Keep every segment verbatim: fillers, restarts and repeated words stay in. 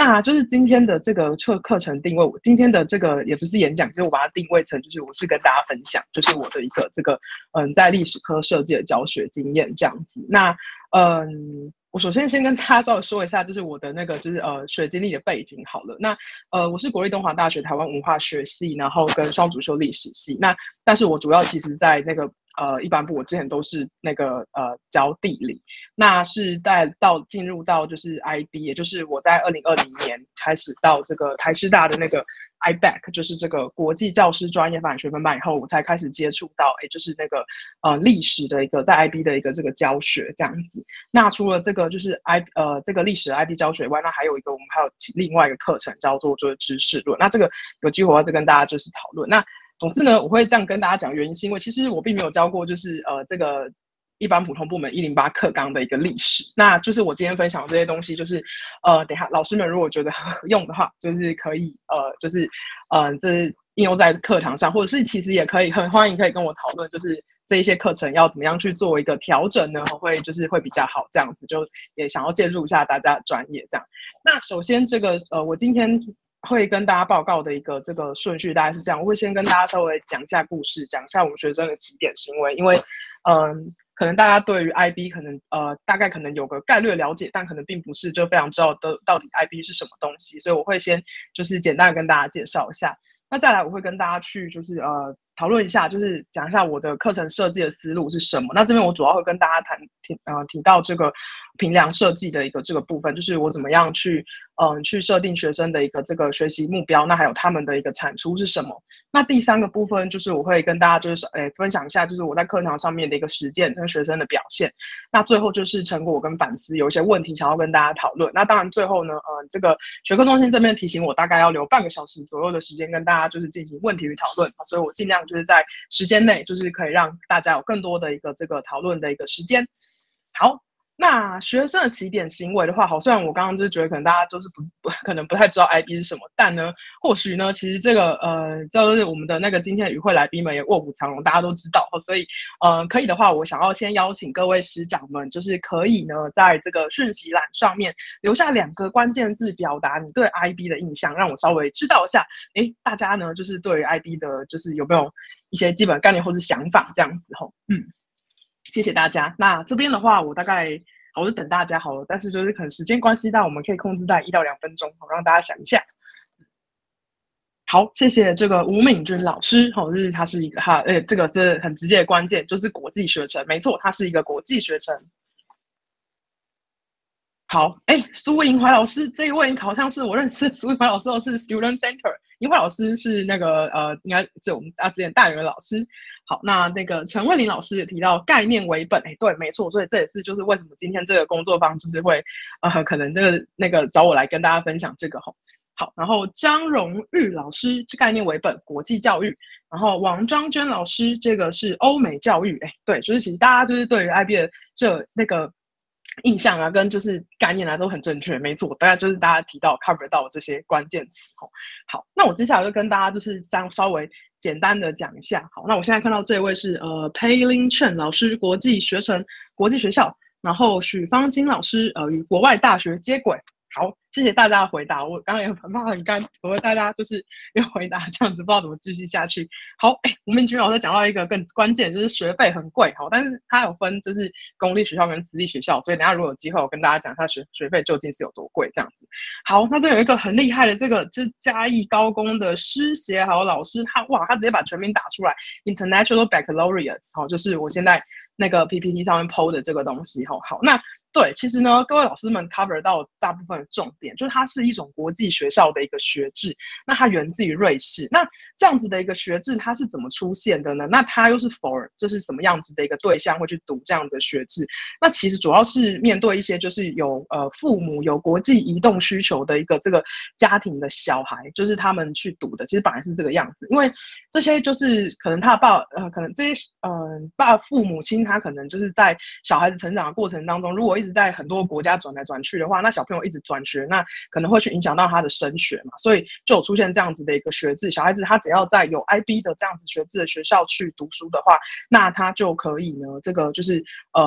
那就是今天的这个课课程定位，我今天的这个也不是演讲，就是我把它定位成，就是我是跟大家分享，就是我的一个这个嗯在历史科设计的教学经验这样子。那嗯。我首先先跟大家稍微说一下，就是我的那个就是呃学经历的背景好了。那呃我是国立东华大学台湾文化学系，然后跟双主修历史系。那但是我主要其实在那个呃一般部，我之前都是那个呃教地理。那是在到进入到就是 I B， 也就是我在二零二零年开始到这个台师大的那个 I B A C， 就是这个国际教师专业发展学分班以后，我才开始接触到，哎，就是那个呃历史的一个在 I B 的一个这个教学这样子。那除了这个就是 I 呃这个历史的 I B 教学外，那还有一个我们还有另外一个课程叫做就是知识论。那这个有机会我要再跟大家就是讨论。那总之呢，我会这样跟大家讲，原因是因为其实我并没有教过就是呃这个一般普通部门一零八课纲的一个历史。那就是我今天分享的这些东西，就是呃等一下老师们如果觉得合用的话，就是可以呃就是呃这应用在课堂上，或者是其实也可以很欢迎可以跟我讨论，就是这一些课程要怎么样去做一个调整呢？会就是会比较好，这样子就也想要介入一下大家的专业这样。那首先这个呃我今天会跟大家报告的一个这个顺序大概是这样，我会先跟大家稍微讲一下故事，讲一下我们学生的起点行为，因为嗯可能大家对于 I B 可能呃大概可能有个概略了解，但可能并不是就非常知道的到底 I B 是什么东西，所以我会先就是简单的跟大家介绍一下。那再来我会跟大家去就是呃讨论一下，就是讲一下我的课程设计的思路是什么。那这边我主要会跟大家谈提呃提到这个评量设计的一个这个部分，就是我怎么样去嗯、呃、去设定学生的一个这个学习目标，那还有他们的一个产出是什么。那第三个部分就是我会跟大家就是诶分享一下，就是我在课堂上面的一个实践跟学生的表现。那最后就是成果跟反思，有一些问题想要跟大家讨论。那当然最后呢，呃，这个学科中心这边提醒我大概要留半个小时左右的时间跟大家就是进行问题与讨论，所以我尽量就是在时间内就是可以让大家有更多的一个这个讨论的一个时间。好。那学生的起点行为的话，好，虽然我刚刚就是觉得可能大家就是不不可能不太知道 I B 是什么，但呢，或许呢，其实这个呃，就是我们的那个今天的与会来宾们也卧虎藏龙，大家都知道，所以呃，可以的话，我想要先邀请各位师长们，就是可以呢，在这个讯息栏上面留下两个关键字，表达你对 I B 的印象，让我稍微知道一下，哎，大家呢就是对于 I B 的，就是有没有一些基本概念或是想法这样子吼，嗯。谢谢大家。那这边的话，我大概好，我就等大家好了。但是就是可能时间关系，那我们可以控制在一到两分钟，好让大家想一下。好，谢谢这个吴敏君老师，好，就是他是一个哈，呃，这个这很直接的关键就是国际学程，没错，它是一个国际学程。好，哎，苏银怀老师这一位好像是我认识苏银怀老师，是 Student Center。银怀老师是那个呃，应该是我们啊之前大学的老师。好，那那个陈慧玲老师也提到概念为本，哎，对，没错，所以这也是就是为什么今天这个工作坊就是会呃可能这个那个找我来跟大家分享这个吼。好，然后张荣玉老师这概念为本，国际教育。然后王章娟老师这个是欧美教育，哎，对，就是其实大家就是对于 I B 的这那个。印象啊，跟就是概念啊都很正确，没错，大概就是大家提到 cover 到这些关键词。好，那我接下来就跟大家就是稍稍微简单的讲一下。好，那我现在看到这位是呃 Peilin Chen 老师，国际学程国际学校，然后许芳金老师呃与国外大学接轨。好，谢谢大家的回答。我刚刚也很怕很干，我为大家就是没有回答，这样子不知道怎么继续下去。好，哎，吴明君老师讲到一个更关键，就是学费很贵，好，但是它有分就是公立学校跟私立学校，所以等一下如果有机会，我跟大家讲一下学学费究竟是有多贵，这样子。好，那这有一个很厉害的这个就是嘉义高工的师协好老师，他哇，他直接把全名打出来 ，International Baccalaureate， 好，就是我现在那个 P P T 上面 P O 的这个东西，好，好，那。对，其实呢，各位老师们 cover 到大部分的重点，就是它是一种国际学校的一个学制，那它源自于瑞士。那这样子的一个学制，它是怎么出现的呢？那它又是 for 就是什么样子的一个对象会去读这样子的学制？那其实主要是面对一些就是有呃父母有国际移动需求的一个这个家庭的小孩，就是他们去读的。其实本来是这个样子，因为这些就是可能他爸呃可能这些呃爸父母亲他可能就是在小孩子成长的过程当中，如果一直在很多国家转来转去的话，那小朋友一直转学，那可能会去影响到他的升学嘛，所以就有出现这样子的一个学制。小孩子他只要在有 I B 的这样子学制的学校去读书的话，那他就可以呢，这个就是呃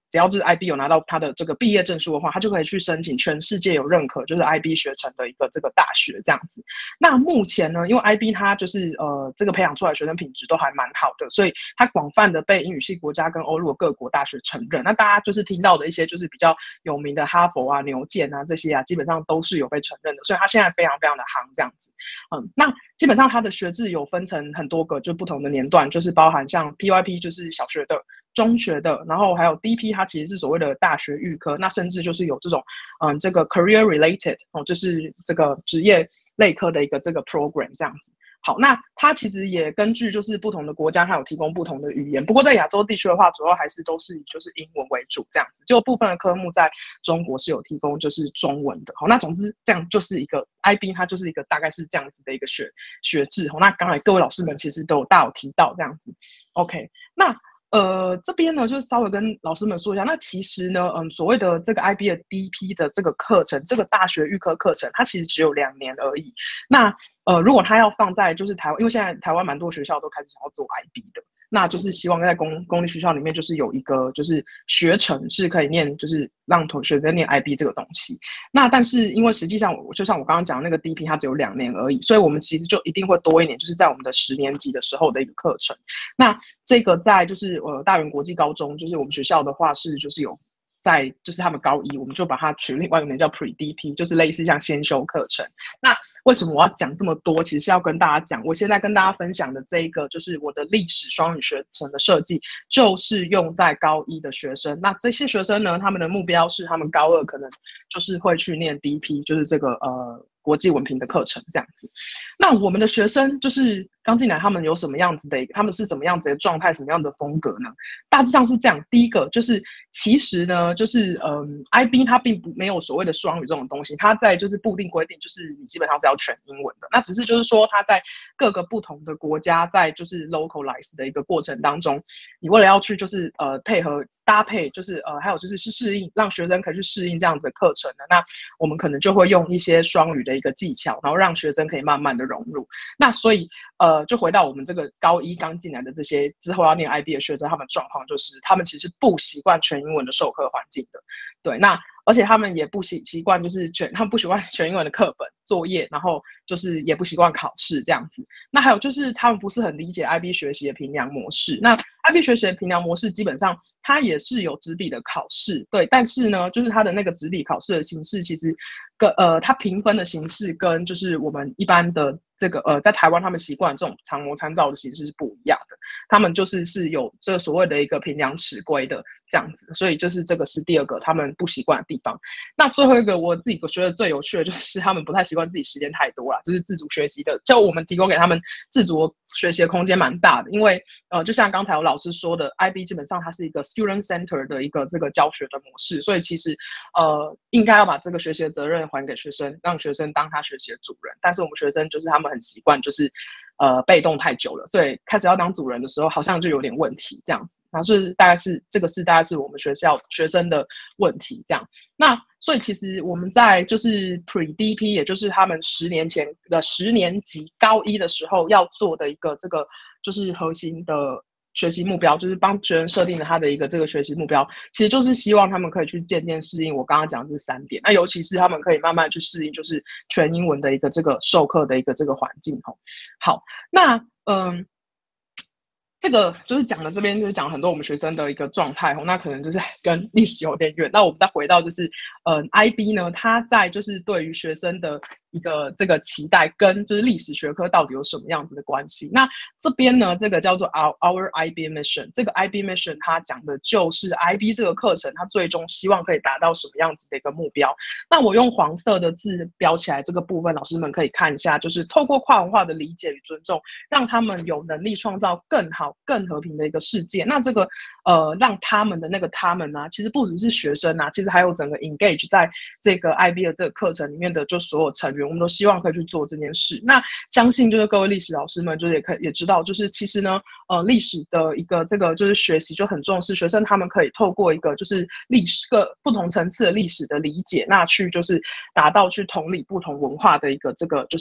只要就是 I B 有拿到他的这个毕业证书的话，他就可以去申请全世界有认可就是 I B 学程的一个这个大学这样子。那目前呢，因为 I B 它就是呃这个培养出来的学生品质都还蛮好的，所以它广泛的被英语系国家跟欧陆各国大学承认。那大家就是听到的一些就是比较有名的哈佛啊、牛剑啊这些啊，基本上都是有被承认的，所以它现在非常非常的夯这样子。嗯，那基本上它的学制有分成很多个就不同的年段，就是包含像 P Y P 就是小学的、中学的，然后还有 D P 它其实是所谓的大学预科，那甚至就是有这种嗯这个 career related 哦，就是这个职业类科的一个这个 program 这样子。好，那它其实也根据就是不同的国家，它有提供不同的语言。不过在亚洲地区的话，主要还是都是以就是英文为主这样子。就部分的科目在中国是有提供就是中文的。好，那总之这样就是一个 I B， 它就是一个大概是这样子的一个学学制。好，那刚才各位老师们其实都有大有提到这样子。OK， 那。呃，这边呢，就是稍微跟老师们说一下，那其实呢，嗯，所谓的这个 I B 的 D P 的这个课程，这个大学预科课程，它其实只有两年而已。那呃，如果它要放在就是台湾，因为现在台湾蛮多学校都开始想要做 I B 的，那就是希望在公公立学校里面，就是有一个就是学程是可以念，就是让同学在念 I B 这个东西。那但是因为实际上，就像我刚刚讲的那个 D P， 它只有两年而已，所以我们其实就一定会多一年，就是在我们的十年级的时候的一个课程。那这个在就是呃大园国际高中，就是我们学校的话是就是有。在就是他们高一，我们就把它取另外一个名叫 Pre D P， 就是类似像先修课程。那为什么我要讲这么多？其实是要跟大家讲，我现在跟大家分享的这一个就是我的历史双语学程的设计，就是用在高一的学生。那这些学生呢，他们的目标是他们高二可能就是会去念 D P， 就是这个呃国际文凭的课程这样子。那我们的学生就是刚进来，他们有什么样子的，他们是什么样子的状态，什么样的风格呢？大致上是这样。第一个就是，其实呢，就是嗯 ，I B 它并不没有所谓的双语这种东西，它在就是固定规定，就是你基本上是要全英文的。那只是就是说，它在各个不同的国家，在就是 localize 的一个过程当中，你为了要去就是呃配合搭配，就是呃还有就是是适应，让学生可以去适应这样子的课程的，那我们可能就会用一些双语的一个技巧，然后让学生可以慢慢的融入。那所以呃，就回到我们这个高一刚进来的这些之后要念 I B 的学生，他们状况就是他们其实不习惯全英文的授课环境的，对，那而且他们也不习习惯就是全，他们不习惯全英文的课本作业，然后就是也不习惯考试这样子。那还有就是他们不是很理解 I B 学习的评量模式。那 I B 学习的评量模式基本上它也是有纸笔的考试，对，但是呢，就是它的那个纸笔考试的形式其实跟呃它评分的形式跟就是我们一般的这个呃在台湾他们习惯这种常模参照的形式是不一样的。他们就是是有这个所谓的一个评量尺规的这样子，所以就是这个是第二个他们不习惯的地方。那最后一个我自己觉得最有趣的就是他们不太习惯自己时间太多啦，就是自主学习的，就我们提供给他们自主学习的空间蛮大的。因为呃就像刚才有老师说的 ，I B 基本上它是一个 student center 的一个这个教学的模式，所以其实呃应该要把这个学习的责任还给学生，让学生当他学习的主人。但是我们学生就是他们很习惯就是呃被动太久了，所以开始要当主人的时候好像就有点问题这样子。然后是大概是这个是大概是我们学校学生的问题这样。那所以其实我们在就是 Pre D P， 也就是他们十年前的十年级高一的时候要做的一个这个就是核心的学习目标，就是帮学生设定了他的一个这个学习目标，其实就是希望他们可以去渐渐适应我刚刚讲的这三点。那尤其是他们可以慢慢去适应就是全英文的一个这个授课的一个这个环境。好，那嗯。这个就是讲了这边就是讲很多我们学生的一个状态，那可能就是跟历史有点远。那我们再回到就是，呃 ，I B 呢，它在就是对于学生的一个这个期待跟就是历史学科到底有什么样子的关系？那这边呢，这个叫做 our our I B mission， 这个 I B mission 它讲的就是 I B 这个课程它最终希望可以达到什么样子的一个目标。那我用黄色的字标起来这个部分，老师们可以看一下，就是透过跨文化的理解与尊重，让他们有能力创造更好、更和平的一个世界。那这个呃，让他们的那个他们啊，其实不只是学生啊，其实还有整个 engage 在这个 I B 的这个课程里面的就所有成员，我们都希望可以去做这件事。那相信就是各位历史老师们，就是也可以也知道，就是其实呢，呃，历史的一个这个就是学习就很重视学生，他们可以透过一个就是历史各不同层次的历史的理解，那去就是达到去同理不同文化的一个这个就是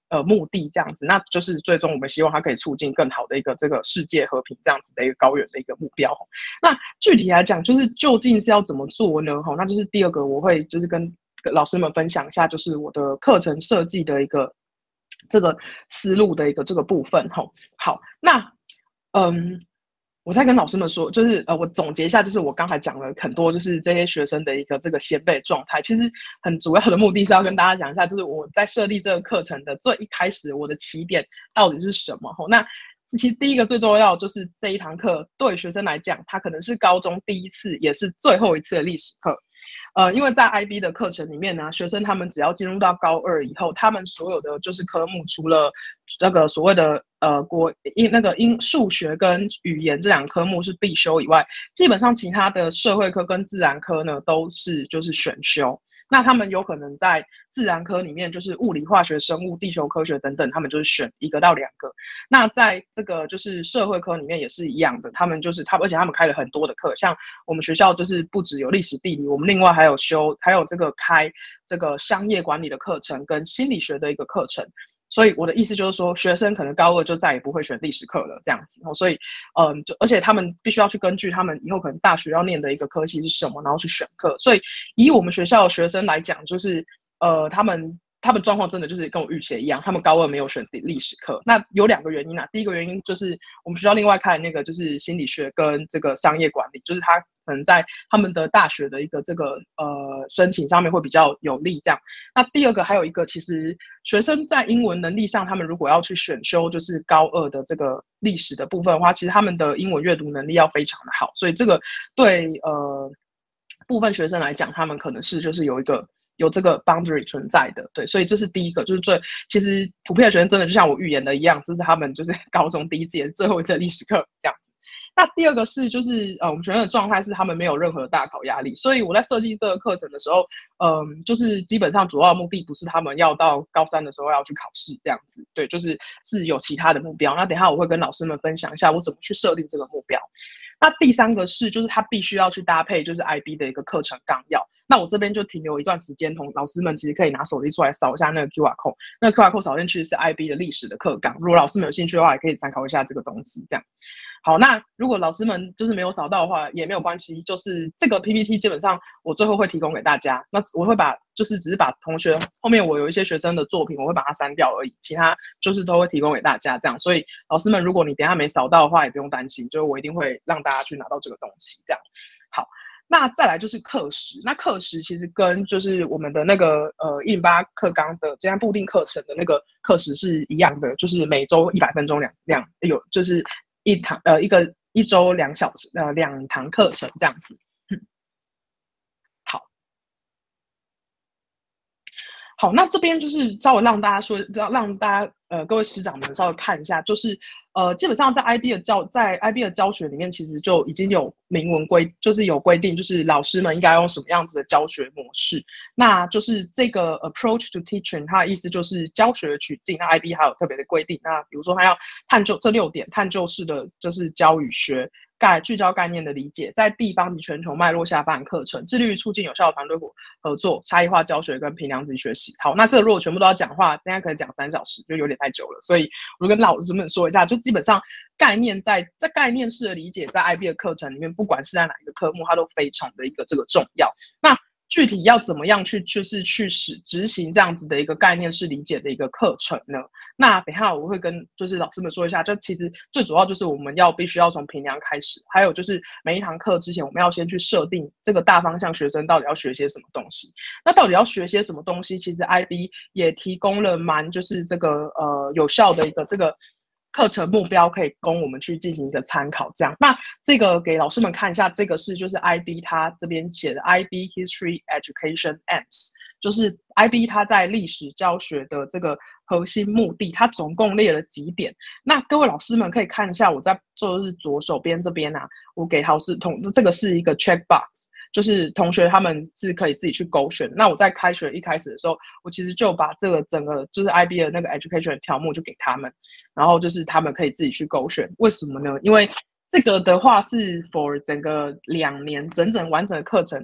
呃目的这样子，那就是最终我们希望它可以促进更好的一个这个世界和平这样子的一个高远的一个目标。那具体来讲，就是究竟是要怎么做呢？那就是第二个我会就是跟老师们分享一下，就是我的课程设计的一个这个思路的一个这个部分。好，那嗯。我再跟老师们说，就是呃，我总结一下，就是我刚才讲了很多，就是这些学生的一个这个先辈状态。其实很主要的目的是要跟大家讲一下，就是我在设立这个课程的最一开始，我的起点到底是什么？那其实第一个最重要就是这一堂课对学生来讲，它可能是高中第一次也是最后一次的历史课。呃，因为在 I B 的课程里面呢，学生他们只要进入到高二以后，他们所有的就是科目，除了那个所谓的呃国英那个英数学跟语言这两个科目是必修以外，基本上其他的社会科跟自然科呢都是就是选修。那他们有可能在自然科里面，就是物理、化学、生物、地球科学等等，他们就是选一个到两个。那在这个就是社会科里面也是一样的，他们就是他，而且他们开了很多的课，像我们学校就是不只有历史地理，我们另外还有修，还有这个开这个商业管理的课程跟心理学的一个课程。所以我的意思就是说，学生可能高二就再也不会选历史课了，这样子。所以，嗯，就而且他们必须要去根据他们以后可能大学要念的一个科系是什么，然后去选课。所以，以我们学校的学生来讲，就是呃，他们他们状况真的就是跟我预期一样，他们高二没有选历史课。那有两个原因啊，第一个原因就是我们学校另外开的那个就是心理学跟这个商业管理，就是他可能在他们的大学的一个这个呃申请上面会比较有利这样。那第二个还有一个，其实学生在英文能力上，他们如果要去选修就是高二的这个历史的部分的话，其实他们的英文阅读能力要非常的好，所以这个对呃部分学生来讲，他们可能是就是有一个有这个 boundary 存在的。对，所以这是第一个，就是最其实普遍的学生真的就像我预言的一样，这是他们就是高中第一次也是最后一次的历史课这样子。那第二个是就是呃，我们学生的状态是他们没有任何大考压力，所以我在设计这个课程的时候，嗯，就是基本上主要的目的不是他们要到高三的时候要去考试这样子，对，就是是有其他的目标。那等一下我会跟老师们分享一下我怎么去设定这个目标。那第三个是就是他必须要去搭配就是 I B 的一个课程纲要。那我这边就停留一段时间，同老师们其实可以拿手机出来扫一下那个 Q R code， 那个 Q R code 扫进去是 I B 的历史的课纲，如果老师们有兴趣的话，也可以参考一下这个东西这样。好，那如果老师们就是没有扫到的话，也没有关系，就是这个 P P T 基本上我最后会提供给大家。那我会把就是只是把同学后面我有一些学生的作品，我会把它删掉而已，其他就是都会提供给大家这样。所以老师们，如果你等一下没扫到的话，也不用担心，就是我一定会让大家去拿到这个东西这样。好。那再来就是课时，那课时其实跟就是我们的那个呃一零八课纲的这样固定课程的那个课时是一样的，就是每周一百分钟两两有就是一堂呃一个一周两小时呃两堂课程这样子。嗯、好，好，那这边就是稍微让大家说，让大家呃各位师长们稍微看一下，就是呃基本上在 I B 的教在 I B 的教学里面，其实就已经有明文规，就是有规定，就是老师们应该用什么样子的教学模式。那就是这个 approach to teaching， 它的意思就是教学取径。那 I B 还有特别的规定，那比如说它要探究这六点，探究式的就是教与学。概聚焦概念的理解，在地方及全球脉络下发展课程，致力于促进有效的团队合作、差异化教学跟评量自己学习。好，那这个如果全部都要讲话，大家可以讲三小时，就有点太久了。所以我就跟老师们说一下，就基本上概念在在概念式的理解，在 I B 的课程里面，不管是在哪一个科目，它都非常的一个这个重要。那具体要怎么样去就是去实执行这样子的一个概念式理解的一个课程呢？那等一下我会跟就是老师们说一下，就其实最主要就是我们要必须要从评量开始，还有就是每一堂课之前我们要先去设定这个大方向，学生到底要学些什么东西。那到底要学些什么东西？其实 I B 也提供了蛮就是这个呃有效的一个这个。课程目标可以供我们去进行一个参考，这样。那这个给老师们看一下，这个是就是 I B 它这边写的 I B History Education Aims， 就是 I B 它在历史教学的这个核心目的，它总共列了几点。那各位老师们可以看一下，我在就是左手边这边啊，我给老师同这个是一个 check box。就是同学他们是可以自己去勾选。那我在开学一开始的时候，我其实就把这个整个就是 I B 的那个 education 的条目就给他们，然后就是他们可以自己去勾选。为什么呢？因为这个的话是 for 整个两年整整完整的课程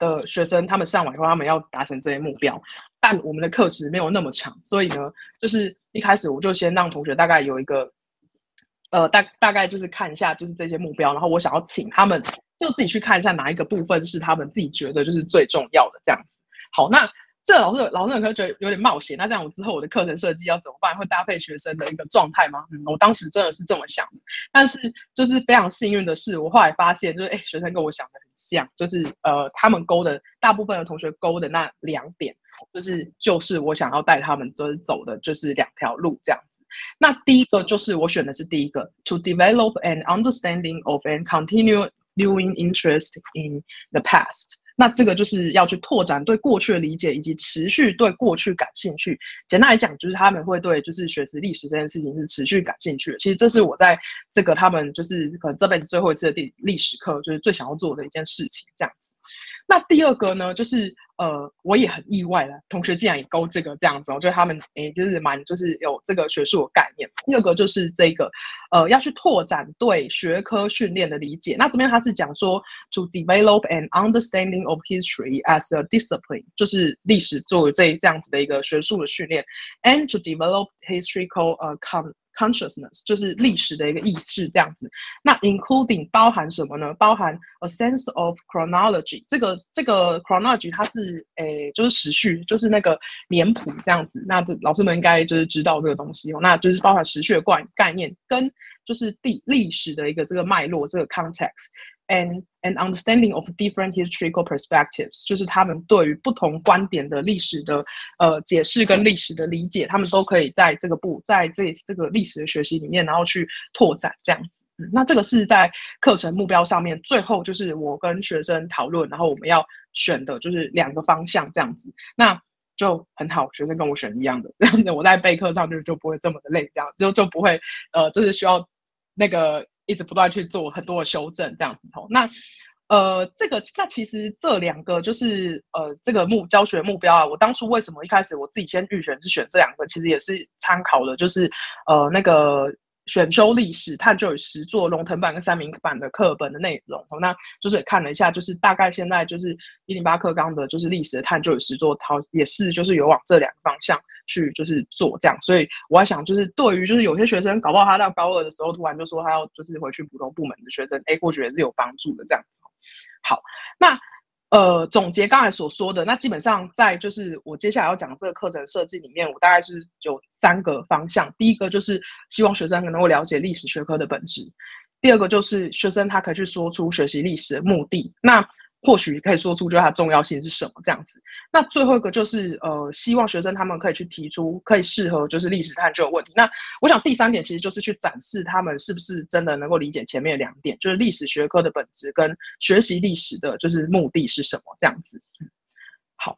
的学生他们上完以后，他们要达成这些目标，但我们的课时没有那么长，所以呢，就是一开始我就先让同学大概有一个，呃，大大概就是看一下就是这些目标，然后我想要请他们就自己去看一下哪一个部分是他们自己觉得就是最重要的这样子。好，那这老师老师可能觉得有点冒险，那这样我之后我的课程设计要怎么办？会搭配学生的一个状态吗？嗯，我当时真的是这么想的，但是就是非常幸运的是，我后来发现就是，哎，学生跟我想的很像，就是呃，他们勾的大部分的同学勾的那两点，就是就是我想要带他们就是走的就是两条路这样子。那第一个就是我选的是第一个 ，to develop an understanding of and continuing interest in the past。那这个就是要去拓展对过去的理解，以及持续对过去感兴趣。简单来讲，就是他们会对就是学习历史这件事情是持续感兴趣的。其实这是我在这个他们就是可能这辈子最后一次的历史课，就是最想要做的一件事情，这样子。那第二个呢，就是呃，我也很意外了，同学竟然也勾这个这样子，我觉得他们诶就是蛮就是有这个学术的概念。第二个就是这个呃要去拓展对学科训练的理解。那这边他是讲说 to develop an understanding of history as a discipline， 就是历史作为这这样子的一个学术的训练 ，and to develop historical 呃 con consciousness， 就是历史的一个意识这样子。那 including 包含什么呢？包含 a sense of chronology， 这个这个 chronology 它是诶就是时序，就是那个年谱这样子。那这老师们应该就是知道这个东西哦，那就是包含时序的概概念跟就是地历史的一个这个脉络，这个 context。And an understanding of different historical perspectives， 就是他们对于不同观点的历史的呃解释跟历史的理解，他们都可以在这个部在这这个历史的学习里面，然后去拓展这样子。嗯，那这个是在课程目标上面，最后就是我跟学生讨论，然后我们要选的就是两个方向这样子。那就很好，学生跟我选一样的，这样子我在备课上就就不会这么的累，这样就就不会呃就是需要那个。一直不断去做很多的修正，这样子吼。那呃，这个那其实这两个就是呃这个目教学目标啊，我当初为什么一开始我自己先预选是选这两个，其实也是参考了就是呃那个选修历史探究与实作龙腾版跟三明版的课本的内容，那就是也看了一下，就是大概现在就是一零八课纲的就是历史的探究与实作，它也是就是有往这两个方向去就是做这样，所以我还想就是对于就是有些学生搞不好他到高二的时候突然就说他要就是回去普通部门的学生，哎，或许也是有帮助的这样子。好，那呃总结刚才所说的，那基本上在就是我接下来要讲这个课程设计里面，我大概是有三个方向。第一个就是希望学生能够了解历史学科的本质，第二个就是学生他可以去说出学习历史的目的，那或许可以说出就是它的重要性是什么这样子。那最后一个就是呃，希望学生他们可以去提出可以适合就是历史探究的问题。那我想第三点其实就是去展示他们是不是真的能够理解前面的两点，就是历史学科的本质跟学习历史的就是目的是什么这样子。嗯，好。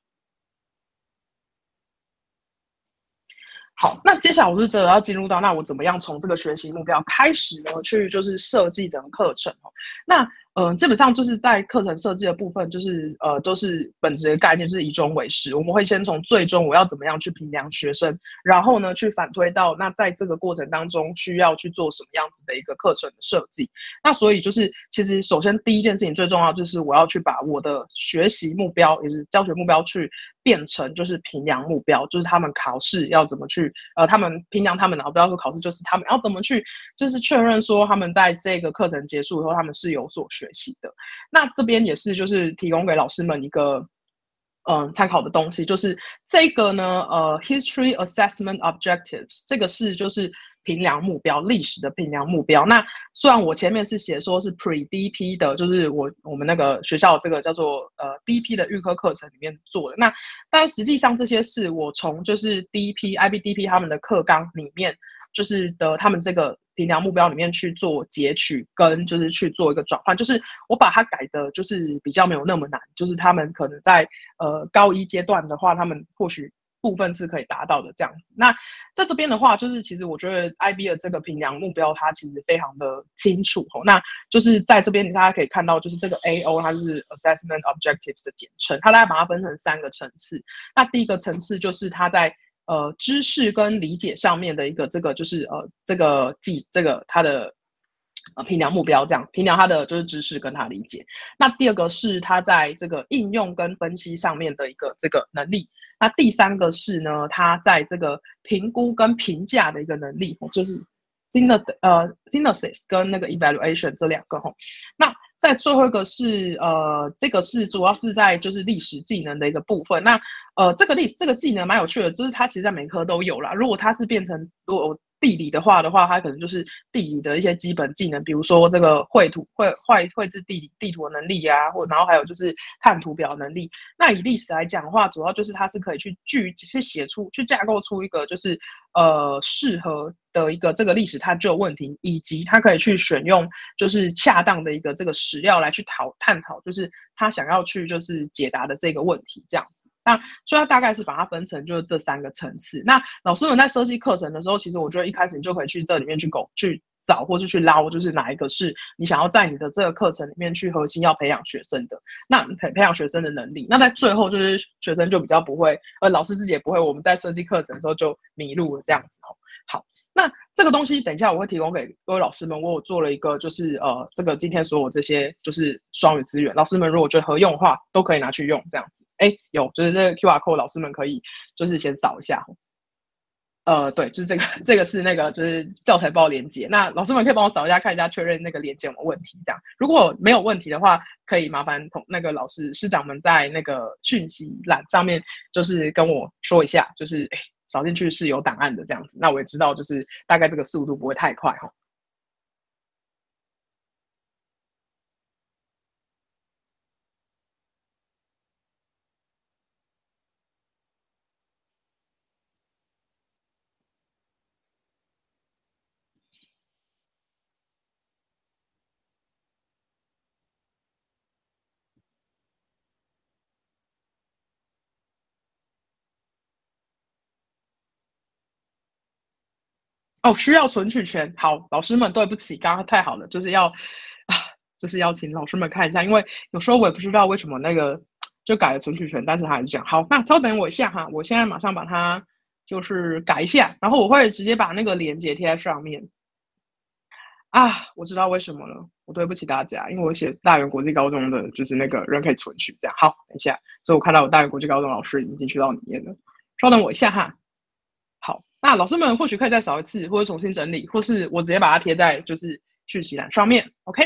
好，那接下来我是真的要进入到，那我怎么样从这个学习目标开始呢？去就是设计整个课程哦。那嗯、呃，基本上就是在课程设计的部分，就是呃，都是本质的概念，就是以终为始。我们会先从最终我要怎么样去评量学生，然后呢，去反推到那在这个过程当中需要去做什么样子的一个课程的设计。那所以就是其实首先第一件事情最重要就是我要去把我的学习目标，也就是教学目标去变成就是评量目标，就是他们考试要怎么去呃，他们评量他们，然后不要说考试，就是他们要怎么去就是确认说他们在这个课程结束以后他们是有所学习的。那这边也是就是提供给老师们一个嗯参考的东西，就是这个呢呃 history assessment objectives， 这个是就是评量目标，历史的评量目标。那虽然我前面是写说是 pre D P 的，就是我我们那个学校这个叫做呃 D P 的预科课程里面做的，那但实际上这些是我从就是 D P I B D P 他们的课纲里面就是的他们这个评量目标里面去做截取跟就是去做一个转换，就是我把它改的就是比较没有那么难，就是他们可能在呃高一阶段的话，他们或许部分是可以达到的这样子。那在这边的话，就是其实我觉得 I B 的这个评量目标它其实非常的清楚哦。那就是在这边大家可以看到，就是这个 A O 它就是 Assessment Objectives 的简称，它大概把它分成三个层次。那第一个层次就是它在呃知识跟理解上面的一个这个就是呃这个记这个它的呃，评量目标这样，评量他的就是知识跟他理解。那第二个是他在这个应用跟分析上面的一个这个能力。那第三个是呢，他在这个评估跟评价的一个能力，就是 呃 synthesis 跟那个 evaluation 这两个吼。那在最后一个是呃，这个是主要是在就是历史技能的一个部分。那呃，这个历这个技能蛮有趣的，就是它其实在每科都有啦。如果它是变成如果地理的话的话，它可能就是地理的一些基本技能，比如说这个绘图、绘绘绘制地理地图的能力啊，或然后还有就是看图表能力。那以历史来讲的话，主要就是它是可以去具去写出、去架构出一个就是呃适合的一个这个历史探究问题，以及它可以去选用就是恰当的一个这个史料来去讨探讨，就是他想要去就是解答的这个问题这样子。那所以它大概是把它分成就是这三个层次。那老师们在设计课程的时候，其实我觉得一开始你就可以去这里面去狗去找或是去捞，就是哪一个是你想要在你的这个课程里面去核心要培养学生的，那培培养学生的能力。那在最后就是学生就比较不会，呃，老师自己也不会，我们在设计课程的时候就迷路了这样子哦。好，那这个东西等一下我会提供给各位老师们，我有做了一个就是呃，这个今天所有这些就是双语资源，老师们如果觉得合用的话，都可以拿去用这样子。哎，有就是这个 Q R code， 老师们可以就是先扫一下。呃，对，就是这个，这个是那个就是教材包连接。那老师们可以帮我扫一下，看一下确认那个连接有没有问题。这样，如果没有问题的话，可以麻烦同那个老师师长们在那个讯息栏上面就是跟我说一下，就是哎扫进去是有档案的这样子。那我也知道，就是大概这个速度不会太快哈。哦，需要存取权。好，老师们，对不起，刚刚太好了，就是要啊，就是要请老师们看一下，因为有时候我也不知道为什么那个就改了存取权，但是还是这样。好，那稍等我一下哈，我现在马上把它就是改一下，然后我会直接把那个链接贴在上面。啊，我知道为什么了，我对不起大家，因为我写大元国际高中的就是那个人可以存取，这样。好，等一下，所以我看到我大元国际高中老师已经进去到里面了，稍等我一下哈。好，那老师们或许可以再扫一次，或者重新整理，或是我直接把它贴在就是讯息栏上面。OK。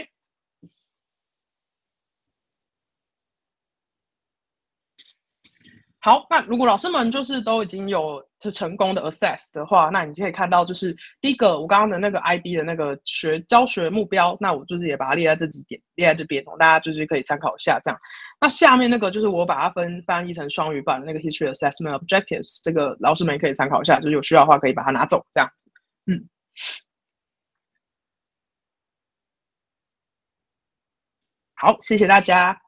好，那如果老师们就是都已经有就成功的 access 的话，那你可以看到就是第一个我刚刚的那个 I B 的那个学教学目标，那我就是也把它列在这几点，列在这边，大家就是可以参考一下这样。那下面那个就是我把它分翻译成双语版的那个 History Assessment Objectives， 这个老师们也可以参考一下，就是有需要的话可以把它拿走这样。嗯。好，谢谢大家。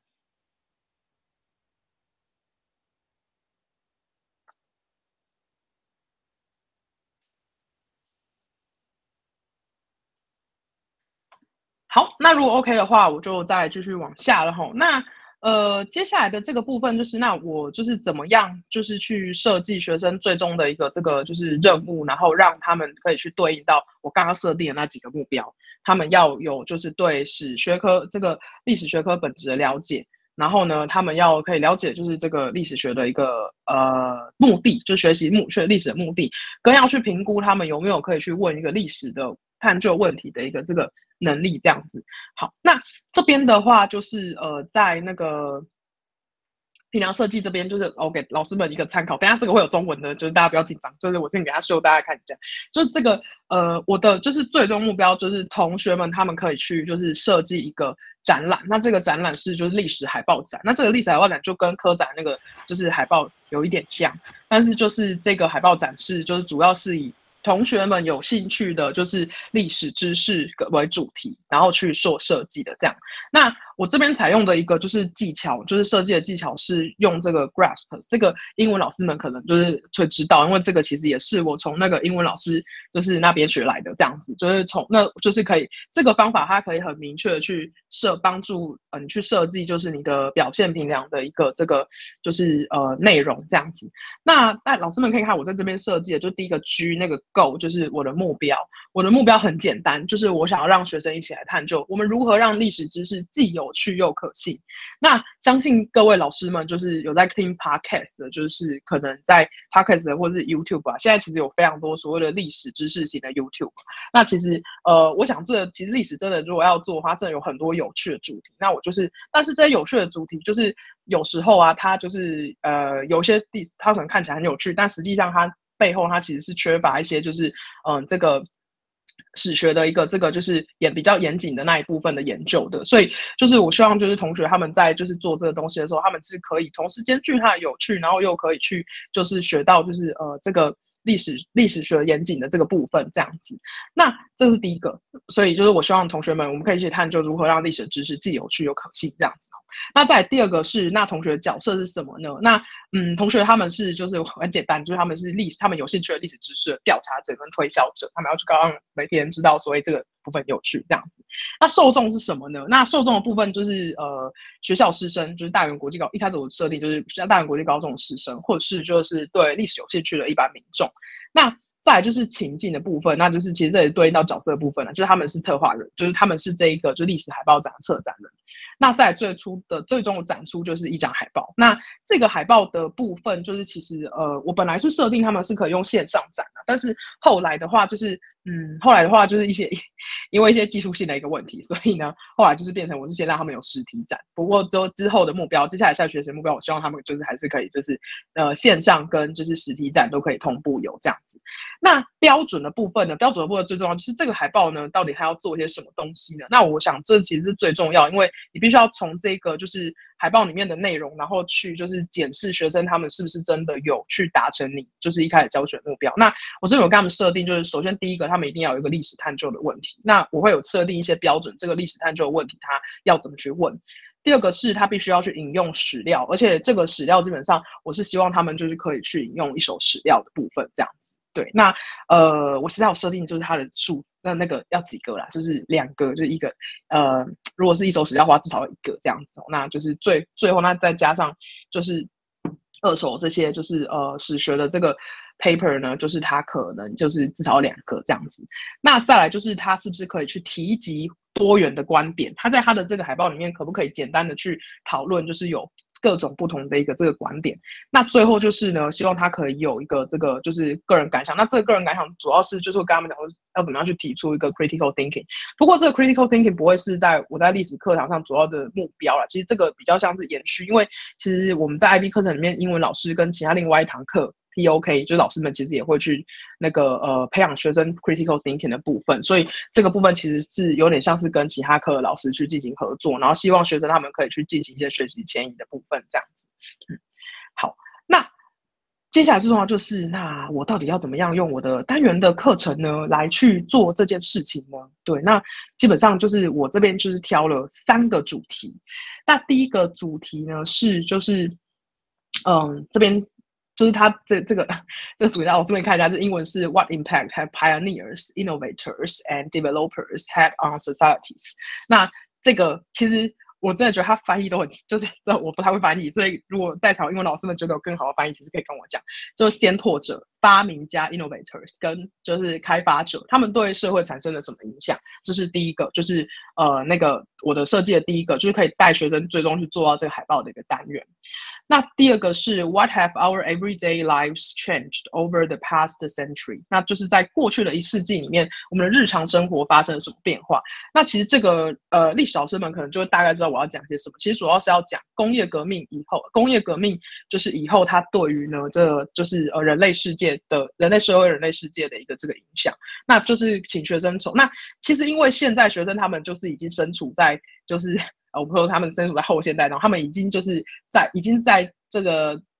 好，那如果 OK 的话，我就再继续往下了吼。那呃，接下来的这个部分就是，那我就是怎么样，就是去设计学生最终的一个这个就是任务，然后让他们可以去对应到我刚刚设定的那几个目标。他们要有就是对史学科这个历史学科本质的了解，然后呢，他们要可以了解就是这个历史学的一个呃目的，就学习目学历史的目的，更要去评估他们有没有可以去问一个历史的探究问题的一个这个能力这样子。好，那这边的话就是呃，在那个评量设计这边，就是我给老师们一个参考。等一下这个会有中文的，就是大家不要紧张，就是我先给他秀大家看一下。就是这个呃，我的就是最终目标就是同学们他们可以去就是设计一个展览。那这个展览是就是历史海报展。那这个历史海报展就跟科展那个就是海报有一点像，但是就是这个海报展示就是主要是以同学们有兴趣的就是历史知识为主题，然后去做设计的这样。那我这边采用的一个就是技巧，就是设计的技巧是用这个 grasp， 这个英文老师们可能就是会知道，因为这个其实也是我从那个英文老师就是那边学来的，这样子就是从那就是可以这个方法它可以很明确的去设帮助呃你去设计就是你的表现评量的一个这个就是呃内容这样子。那但老师们可以看我在这边设计的，就第一个 G 那个 Go 就是我的目标，我的目标很简单，就是我想要让学生一起来探究我们如何让历史知识既有趣又可信。那相信各位老师们就是有在听 podcast 的，就是可能在 podcast 的或是 YouTube 啊，现在其实有非常多所谓的历史知识型的 YouTube。那其实呃，我想这其实历史真的如果要做的话，真的有很多有趣的主题。那我就是，但是这些有趣的主题就是有时候啊，它就是呃有些历史它可能看起来很有趣，但实际上它背后它其实是缺乏一些就是嗯、呃、这个史学的一个这个就是也比较严谨的那一部分的研究的。所以就是我希望就是同学他们在就是做这个东西的时候，他们是可以同时兼具它的有趣，然后又可以去就是学到就是呃这个历史历史学严谨的这个部分这样子。那这是第一个，所以就是我希望同学们我们可以一起探究如何让历史知识既有趣又可信这样子。那再来第二个是那同学的角色是什么呢？那嗯，同学他们是就是很简单，就是他们是历史，他们有兴趣的历史知识的调查者跟推销者，他们要去让每个人知道所谓这个部分有趣这样子。那受众是什么呢？那受众的部分就是呃学校师生，就是大元国际高，一开始我设定就是大元国际高中的师生，或者是就是对历史有兴趣的一般民众。那再来就是情境的部分，那就是其实这里对应到角色的部分了，就是他们是策划人，就是他们是这一个就历史海报展的策展人。那在最初的最终的展出就是一张海报。那这个海报的部分就是其实呃我本来是设定他们是可以用线上展的，但是后来的话就是嗯后来的话就是一些因为一些技术性的一个问题，所以呢后来就是变成我是先让他们有实体展。不过之后之后的目标，接下来下学期的目标，我希望他们就是还是可以就是呃线上跟就是实体展都可以同步有这样子。那标准的部分呢？标准的部分最重要就是这个海报呢，到底它要做一些什么东西呢？那我想这其实是最重要，因为你必须要从这个就是海报里面的内容，然后去就是检视学生他们是不是真的有去达成你就是一开始教学目标。那我这边有跟他们设定，就是首先第一个，他们一定要有一个历史探究的问题。那我会有设定一些标准，这个历史探究的问题他要怎么去问。第二个是他必须要去引用史料，而且这个史料基本上我是希望他们就是可以去引用一手史料的部分这样子。对，那呃，我实在有设定就是它的数，那那个要几个啦，就是两个，就是一个，呃，如果是一手史料的话，至少有一个这样子。那就是最最后，那再加上就是二手这些，就是呃史学的这个 paper 呢，就是它可能就是至少有两个这样子。那再来就是它是不是可以去提及多元的观点？它在它的这个海报里面可不可以简单的去讨论，就是有各种不同的一个这个观点。那最后就是呢，希望他可以有一个这个就是个人感想。那这个个人感想主要是就是跟他们讲要怎么样去提出一个 critical thinking。不过这个 critical thinking 不会是在我在历史课堂上主要的目标啦，其实这个比较像是延续，因为其实我们在 I B 课程里面，英文老师跟其他另外一堂课 T O K 就是老师们其实也会去那个呃培养学生 critical thinking 的部分，所以这个部分其实是有点像是跟其他课的老师去进行合作，然后希望学生他们可以去进行一些学习迁移的部分这样子。嗯，好，那接下来最重要就是那我到底要怎么样用我的单元的课程呢来去做这件事情呢？对，那基本上就是我这边就是挑了三个主题。那第一个主题呢是就是嗯这边就是它这这个这个主题，我顺便看一下，这英文是 What impact have pioneers, innovators, and developers had on societies？ 那这个其实我真的觉得他翻译都很，就是这我不太会翻译，所以如果在场英文老师们觉得有更好的翻译，其实可以跟我讲。就是先拓者、发明家 innovators 跟就是开发者，他们对社会产生了什么影响？这是第一个，就是呃那个我的设计的第一个，就是可以带学生最终去做到这个海报的一个单元。那第二个是 What have our everyday lives changed over the past century？ 那就是在过去的一世纪里面，我们的日常生活发生了什么变化？那其实这个呃历史老师们可能就会大概知道我要讲些什么。其实主要是要讲工业革命以后，工业革命就是以后它对于呢这就是呃人类世界的人类社会、人类世界的一个这个影响。那就是请学生从那其实因为现在学生他们就是已经身处在就是。呃，我说他们身处在后现代，然后他们已经就是在已经在这个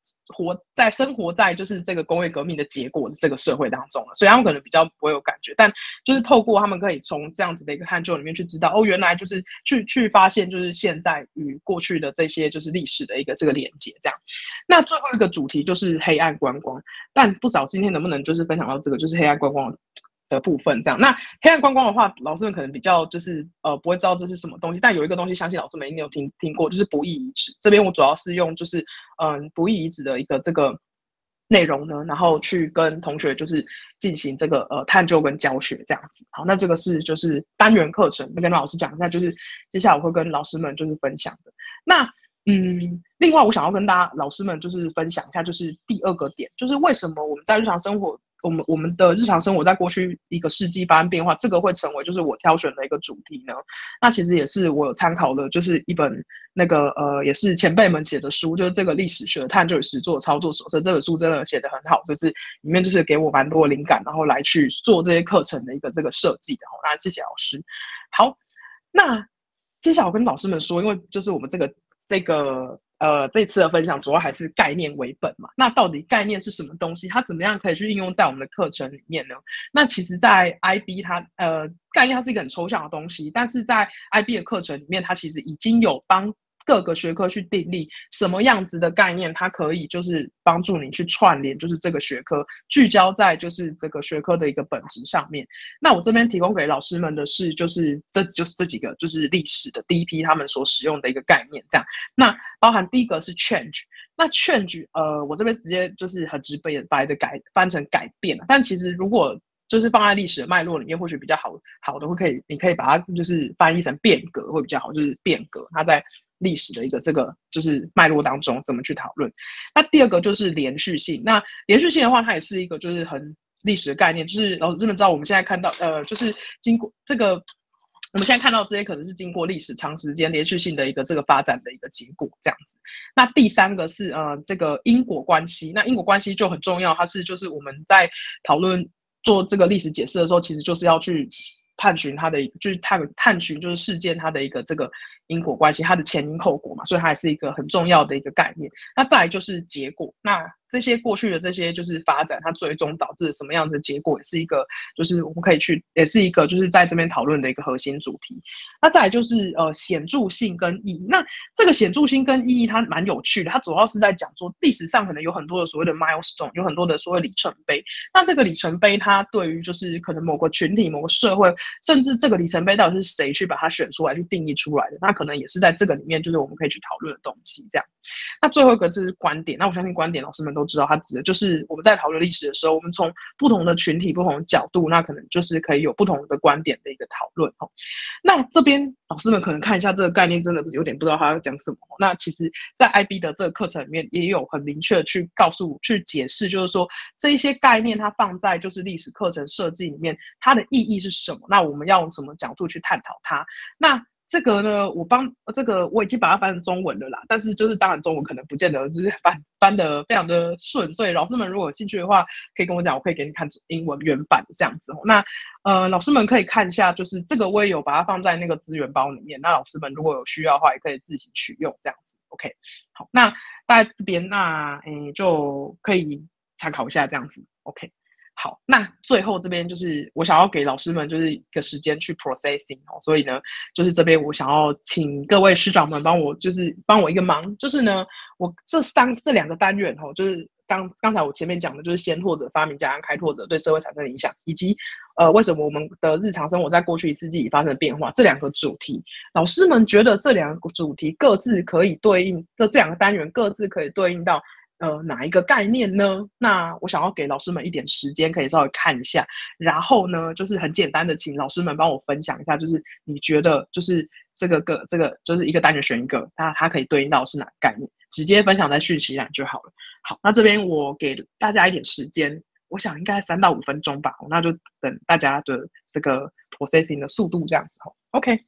活在生活在就是这个工业革命的结果的这个社会当中了，所以他们可能比较不会有感觉，但就是透过他们可以从这样子的一个探究里面去知道，哦，原来就是去去发现就是现在与过去的这些就是历史的一个这个连接这样。那最后一个主题就是黑暗观光，但不少今天能不能就是分享到这个就是黑暗观光的部分这样。那黑暗观光的话，老师们可能比较就是呃不会知道这是什么东西，但有一个东西相信老师们一定有听听过，就是不义遗址。这边我主要是用就是嗯不义遗址的一个这个内容呢，然后去跟同学就是进行这个呃探究跟教学这样子。好，那这个是就是单元课程，跟老师讲一下，就是接下来我会跟老师们就是分享的。那嗯，另外我想要跟大家老师们就是分享一下，就是第二个点，就是为什么我们在日常生活，我们我们的日常生活在过去一个世纪发生变化，这个会成为就是我挑选的一个主题呢？那其实也是我有参考的，就是一本那个呃，也是前辈们写的书，就是这个历史学探究与实作操作手册。这本书真的写得很好，就是里面就是给我蛮多的灵感，然后来去做这些课程的一个这个设计的。那谢谢老师。好，那接下来我跟老师们说，因为就是我们这个这个呃这次的分享主要还是概念为本嘛。那到底概念是什么东西？它怎么样可以去应用在我们的课程里面呢？那其实，在 I B 它呃概念它是一个很抽象的东西，但是在 I B 的课程里面，它其实已经有帮各个学科去订立什么样子的概念，它可以就是帮助你去串联，就是这个学科聚焦在就是这个学科的一个本质上面。那我这边提供给老师们的是，就是这就是这几个就是历史的第一批他们所使用的一个概念，这样。那包含第一个是 change， 那 change 呃，我这边直接就是很直白的改翻成改变了，但其实如果就是放在历史的脉络里面，或许比较好好的会可以，你可以把它就是翻译成变革会比较好，就是变革它在历史的一个这个就是脉络当中怎么去讨论。那第二个就是连续性，那连续性的话，它也是一个就是很历史的概念，就是老师们知道我们现在看到呃，就是经过这个。我们现在看到这些可能是经过历史长时间连续性的一个这个发展的一个结果，这样子。那第三个是呃这个因果关系，那因果关系就很重要，它是就是我们在讨论做这个历史解释的时候，其实就是要去探寻它的，就是探探寻就是事件它的一个这个因果关系，它的前因后果嘛，所以它也是一个很重要的一个概念。那再来就是结果，那这些过去的这些就是发展，它最终导致什么样的结果，也是一个就是我们可以去，也是一个就是在这边讨论的一个核心主题。那再来就是呃显著性跟意义，那这个显著性跟意义它蛮有趣的，它主要是在讲说历史上可能有很多的所谓的 milestone， 有很多的所谓里程碑。那这个里程碑它对于就是可能某个群体、某个社会，甚至这个里程碑到底是谁去把它选出来、去定义出来的，那可能也是在这个里面就是我们可以去讨论的东西。这样，那最后一个就是观点，那我相信观点老师们都知道，它指的就是我们在讨论历史的时候，我们从不同的群体、不同的角度，那可能就是可以有不同的观点的一个讨论。那这边老师们可能看一下这个概念，真的有点不知道他要讲什么。那其实，在 I B 的这个课程里面，也有很明确去告诉、去解释，就是说这一些概念它放在就是历史课程设计里面，它的意义是什么？那我们要用什么角度去探讨它？那这个呢，我帮这个我已经把它翻成中文了啦，但是就是当然中文可能不见得就是翻翻的非常的顺，所以老师们如果有兴趣的话，可以跟我讲，我可以给你看英文原版这样子。那呃，老师们可以看一下，就是这个我也有把它放在那个资源包里面，那老师们如果有需要的话，也可以自行取用这样子。OK， 好，那大家这边那诶就可以参考一下这样子。OK。好，那最后这边就是我想要给老师们就是一个时间去 processing 哦，所以呢，就是这边我想要请各位师长们帮我就是帮我一个忙，就是呢，我这三这两个单元哦，就是刚刚才我前面讲的就是先拓者、发明家、开拓者对社会产生的影响，以及呃为什么我们的日常生活在过去一世纪里发生了变化这两个主题，老师们觉得这两个主题各自可以对应，这这两个单元各自可以对应到。呃，哪一个概念呢？那我想要给老师们一点时间，可以稍微看一下，然后呢，就是很简单的，请老师们帮我分享一下，就是你觉得就是这个个这个就是一个单元选一个，那它可以对应到是哪个概念，直接分享在讯息栏就好了。好，那这边我给大家一点时间，我想应该三到五分钟吧，那就等大家的这个 processing 的速度这样子。OK。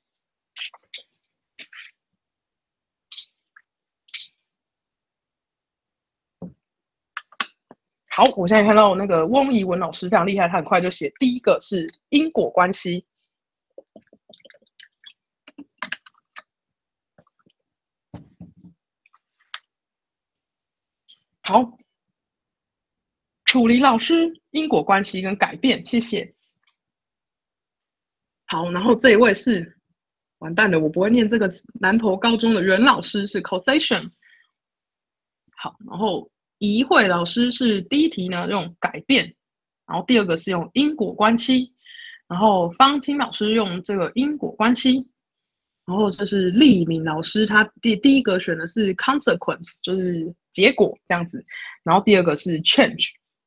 好，我现在看到那个翁怡文老师非常厉害，他很快就写第一个是因果关系。好， 好，楚林老师因果关系跟改变，谢谢。好，然后这一位是完蛋了，我不会念这个南投高中的袁老师是 causation。好，然后怡慧老师是第一题呢用改变，然后第二个是用因果关系，然后方清老师用这个因果关系，然后这是利敏老师他第第一个选的是 consequence， 就是结果这样子，然后第二个是 change。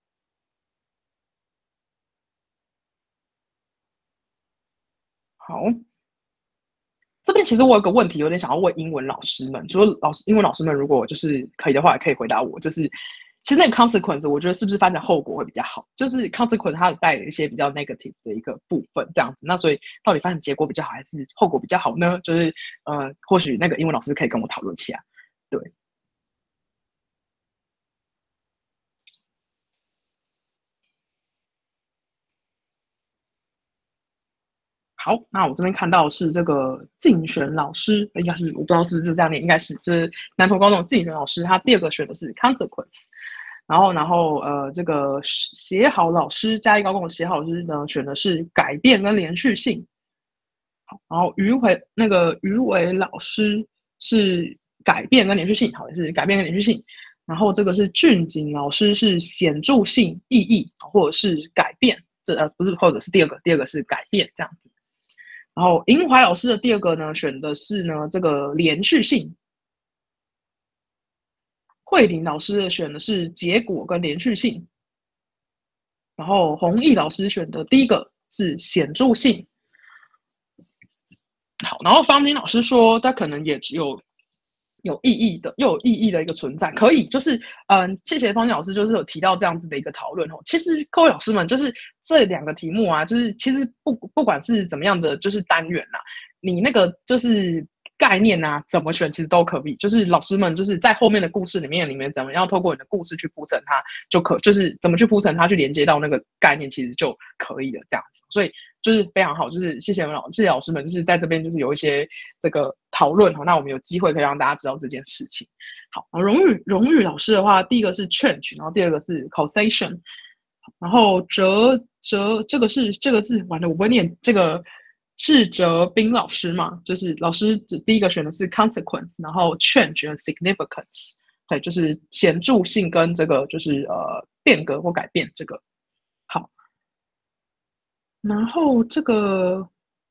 好，这边其实我有个问题，有点想要问英文老师们，就是老师英文老师们如果就是可以的话，也可以回答我。就是其实那个 consequence， 我觉得是不是翻成后果会比较好？就是 consequence 它带有一些比较 negative 的一个部分，这样子。那所以到底翻成结果比较好，还是后果比较好呢？就是呃，或许那个英文老师可以跟我讨论一下。对。好，那我这边看到是这个竞选老师，应该是我不知道是不是这样念，应该是就是南投高中竞选老师，他第二个选的是 consequence，然后然后呃这个写好老师嘉义高工的写好老师呢选的是改变跟连续性，好，然后余伟那个余伟老师是改变跟连续性，好也是改变跟连续性，然后这个是俊景老师是显著性意义或者是改变，这呃不是或者是第二个，第二个是改变这样子。然后银怀老师的第二个呢，选的是呢这个连续性。慧玲老师选的是结果跟连续性。然后弘毅老师选的第一个是显著性。好，然后方明老师说他可能也只有有意义的，又有意义的一个存在，可以就是嗯，谢谢方老师，就是有提到这样子的一个讨论哦。其实各位老师们，就是这两个题目啊，就是其实不不管是怎么样的，就是单元啦、啊，你那个就是概念啊，怎么选其实都可以。就是老师们就是在后面的故事里面，里面怎么样透过你的故事去铺陈它，就可就是怎么去铺陈它，去连接到那个概念，其实就可以了这样子。所以就是非常好，就是谢谢老谢谢老师们，就是在这边就是有一些这个讨论，那我们有机会可以让大家知道这件事情。好，荣誉荣誉老师的话，第一个是 change， 然后第二个是 causation， 然后哲哲这个是这个字完了我不会念，这个是哲斌老师嘛，就是老师第一个选的是 consequence， 然后 change 和 significance， 对，就是显著性跟这个就是呃变革或改变这个。好。然后这个，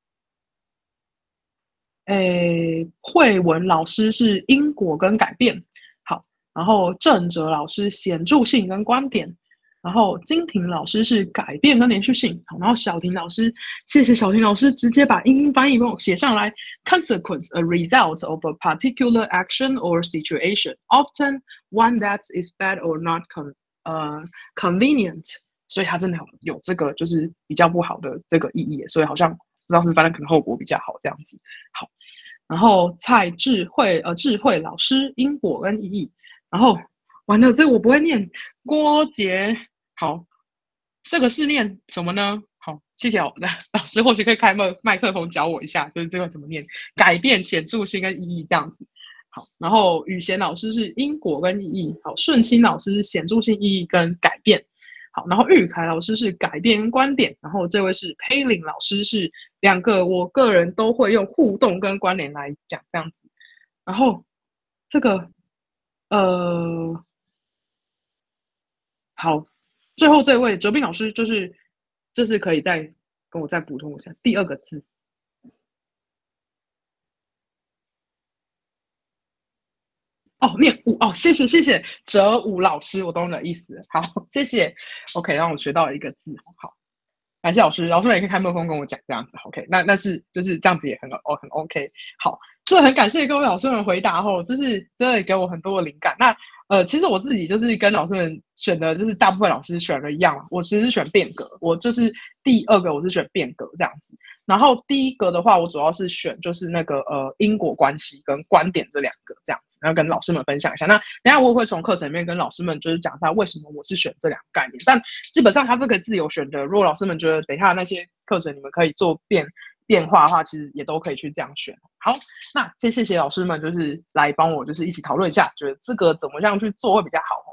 诶，慧文老师是因果跟改变，好，然后郑哲老师显著性跟观点，然后金婷老师是改变跟连续性，好，然后小婷老师，谢谢小婷老师直接把英英翻译帮我写上来 ，consequence a result of a particular action or situation, often one that is bad or not con 呃 convenient。所以它真的有这个就是比较不好的这个意义，所以好像不知道是反正可能后果比较好这样子。好，然后蔡智慧呃智慧老师因果跟意义，然后完了这个我不会念，郭杰好，这个是念什么呢？好，谢谢老老师，或许可以开麦麦克风教我一下，就是这个怎么念，改变显著性跟意义这样子。好，然后宇贤老师是因果跟意义，好，顺清老师是显著性意义跟改变。好，然后玉凯老师是改变观点，然后这位是佩玲老师是两个，我个人都会用互动跟关联来讲这样子。然后这个呃，好，最后这位哲斌老师就是就是可以再跟我再补充一下第二个字。哦，念武哦，谢谢谢谢哲武老师，我懂你的意思。好，谢谢。OK，让我学到一个字，好。感谢老师，老师们也可以开麦克风跟我讲这样子 ，OK， 那那是就是这样子也很哦很 OK， 好，这很感谢各位老师们回答后，就是真的给我很多的灵感。那呃，其实我自己就是跟老师们选的，就是大部分老师选的一样，我其实是选变革，我就是第二个我是选变革这样子。然后第一个的话，我主要是选就是那个呃因果关系跟观点这两个这样子，然后跟老师们分享一下。那等一下我也会从课程里面跟老师们就是讲一下为什么我是选这两个概念，但基本上它是可以自由选的。如果老师们觉得等一下那些课程你们可以做变变化的话，其实也都可以去这样选。好，那先谢谢老师们就是来帮我就是一起讨论一下，觉得这个怎么样去做会比较好。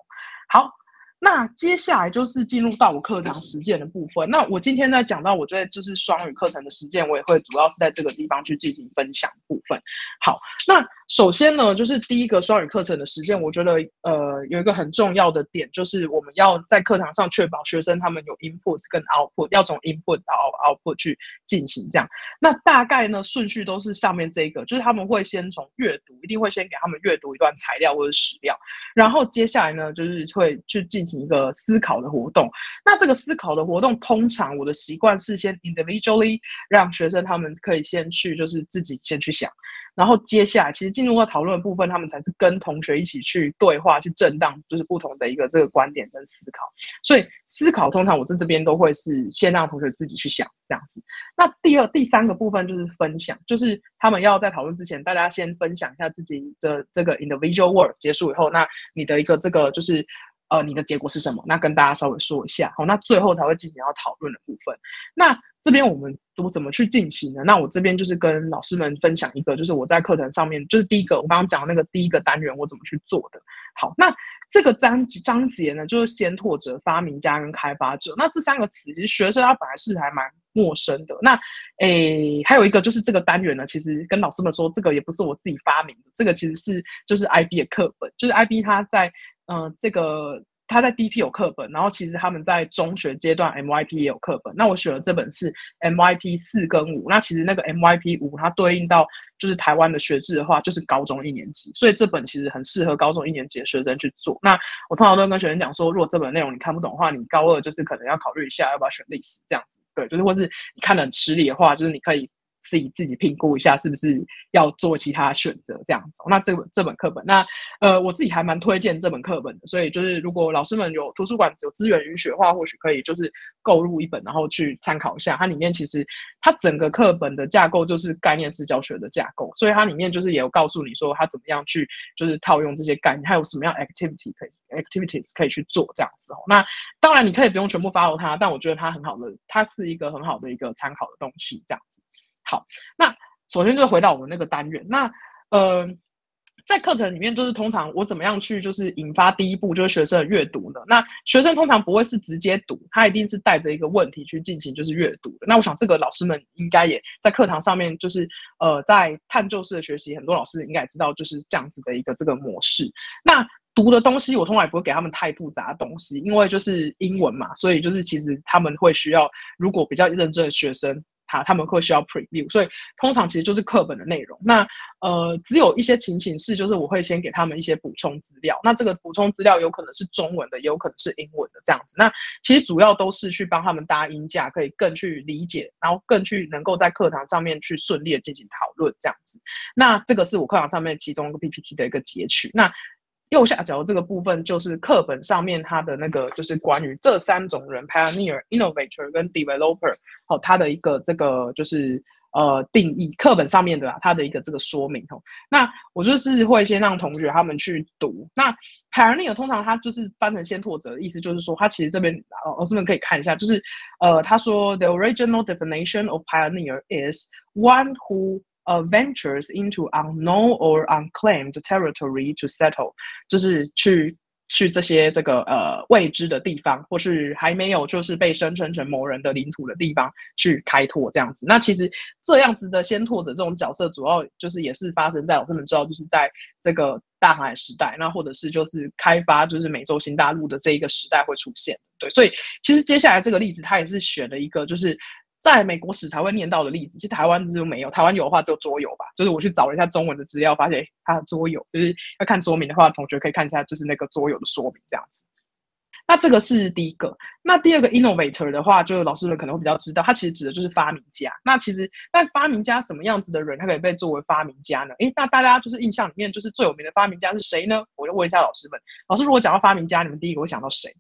好，那接下来就是进入到我课堂实践的部分。那我今天在讲到我觉得就是双语课程的实践，我也会主要是在这个地方去进行分享部分。好，那首先呢，就是第一个双语课程的实践，我觉得呃有一个很重要的点，就是我们要在课堂上确保学生他们有 input 跟 output， 要从 input 到 output 去进行这样。那大概呢顺序都是上面这个，就是他们会先从阅读，一定会先给他们阅读一段材料或者史料，然后接下来呢就是会去进行一个思考的活动。那这个思考的活动，通常我的习惯是先 individually 让学生他们可以先去就是自己先去想。然后接下来，其实进入到讨论的部分，他们才是跟同学一起去对话、去震荡，就是不同的一个这个观点跟思考。所以思考通常我在这边都会是先让同学自己去想这样子。那第二、第三个部分就是分享，就是他们要在讨论之前，大家先分享一下自己的这个 individual work 结束以后，那你的一个这个就是。呃，你的结果是什么？那跟大家稍微说一下，好，那最后才会进行要讨论的部分。那这边我们我怎么去进行呢？那我这边就是跟老师们分享一个，就是我在课程上面，就是第一个我刚刚讲的那个第一个单元，我怎么去做的。好，那这个章章节呢，就是先拓者、发明家跟开发者。那这三个词，其实学生他本来是还蛮陌生的。那诶，还有一个就是这个单元呢，其实跟老师们说，这个也不是我自己发明的，这个其实是就是 I B 的课本，就是 I B 它在。嗯、呃，这个他在 D P 有课本，然后其实他们在中学阶段 M Y P 也有课本。那我选的这本是 M Y P 四跟五，那其实那个 M Y P 五它对应到就是台湾的学制的话，就是高中一年级，所以这本其实很适合高中一年级的学生去做。那我通常都跟学生讲说，如果这本内容你看不懂的话，你高二就是可能要考虑一下要不要选历史这样子。对，就是或是你看得很吃力的话，就是你可以。自己自己评估一下是不是要做其他选择这样子。那这本这本课本，那呃我自己还蛮推荐这本课本的，所以就是如果老师们有图书馆有资源允许的话，或许可以就是购入一本，然后去参考一下。它里面其实它整个课本的架构就是概念式教学的架构，所以它里面就是也有告诉你说它怎么样去就是套用这些概念，还有什么样 activity 可以 activities 可以去做这样子。那当然你可以不用全部 follow 它，但我觉得它很好的，它是一个很好的一个参考的东西这样子。好，那首先就回到我们那个单元，那呃，在课程里面，就是通常我怎么样去就是引发第一步，就是学生的阅读呢？那学生通常不会是直接读，他一定是带着一个问题去进行就是阅读的。那我想这个老师们应该也在课堂上面，就是呃，在探究式的学习，很多老师应该也知道就是这样子的一个这个模式。那读的东西，我通常也不会给他们太复杂的东西，因为就是英文嘛，所以就是其实他们会需要，如果比较认真的学生。他他们会需要 preview， 所以通常其实就是课本的内容。那呃，只有一些情形是，就是我会先给他们一些补充资料。那这个补充资料有可能是中文的，也有可能是英文的这样子。那其实主要都是去帮他们搭音架，可以更去理解，然后更去能够在课堂上面去顺利的进行讨论这样子。那这个是我课堂上面其中一个 P P T 的一个截取。那右下角这个部分就是课本上面它的那个就是关于这三种人 pioneer、innovator 跟 developer 好、哦，它的一个这个就是呃定义，课本上面的、啊、它的一个这个说明哦。那我就是会先让同学他们去读。那 pioneer 通常它就是翻成先拓者的意思，就是说它其实这边呃老师们可以看一下，就是呃他说 the original definition of pioneer is one who Uh, ventures into unknown or unclaimed territory to settle， 就是去去这些这个呃未知的地方，或是还没有就是被声称成某人的领土的地方去开拓这样子。那其实这样子的先拓者这种角色，主要就是也是发生在我们知道，就是在这个大航海时代，那或者是就是开发就是美洲新大陆的这一个时代会出现。对，所以其实接下来这个例子，他也是选了一个就是。在美国史才会念到的例子，其实台湾就没有。台湾有的话只有桌游吧，就是我去找了一下中文的资料，发现它的桌游就是要看说明的话，同学可以看一下就是那个桌游的说明这样子。那这个是第一个。那第二个 innovator 的话，就老师们可能会比较知道，它其实指的就是发明家。那其实但发明家什么样子的人，他可以被作为发明家呢？诶，那大家就是印象里面就是最有名的发明家是谁呢？我就问一下老师们，老师如果讲到发明家，你们第一个会想到谁？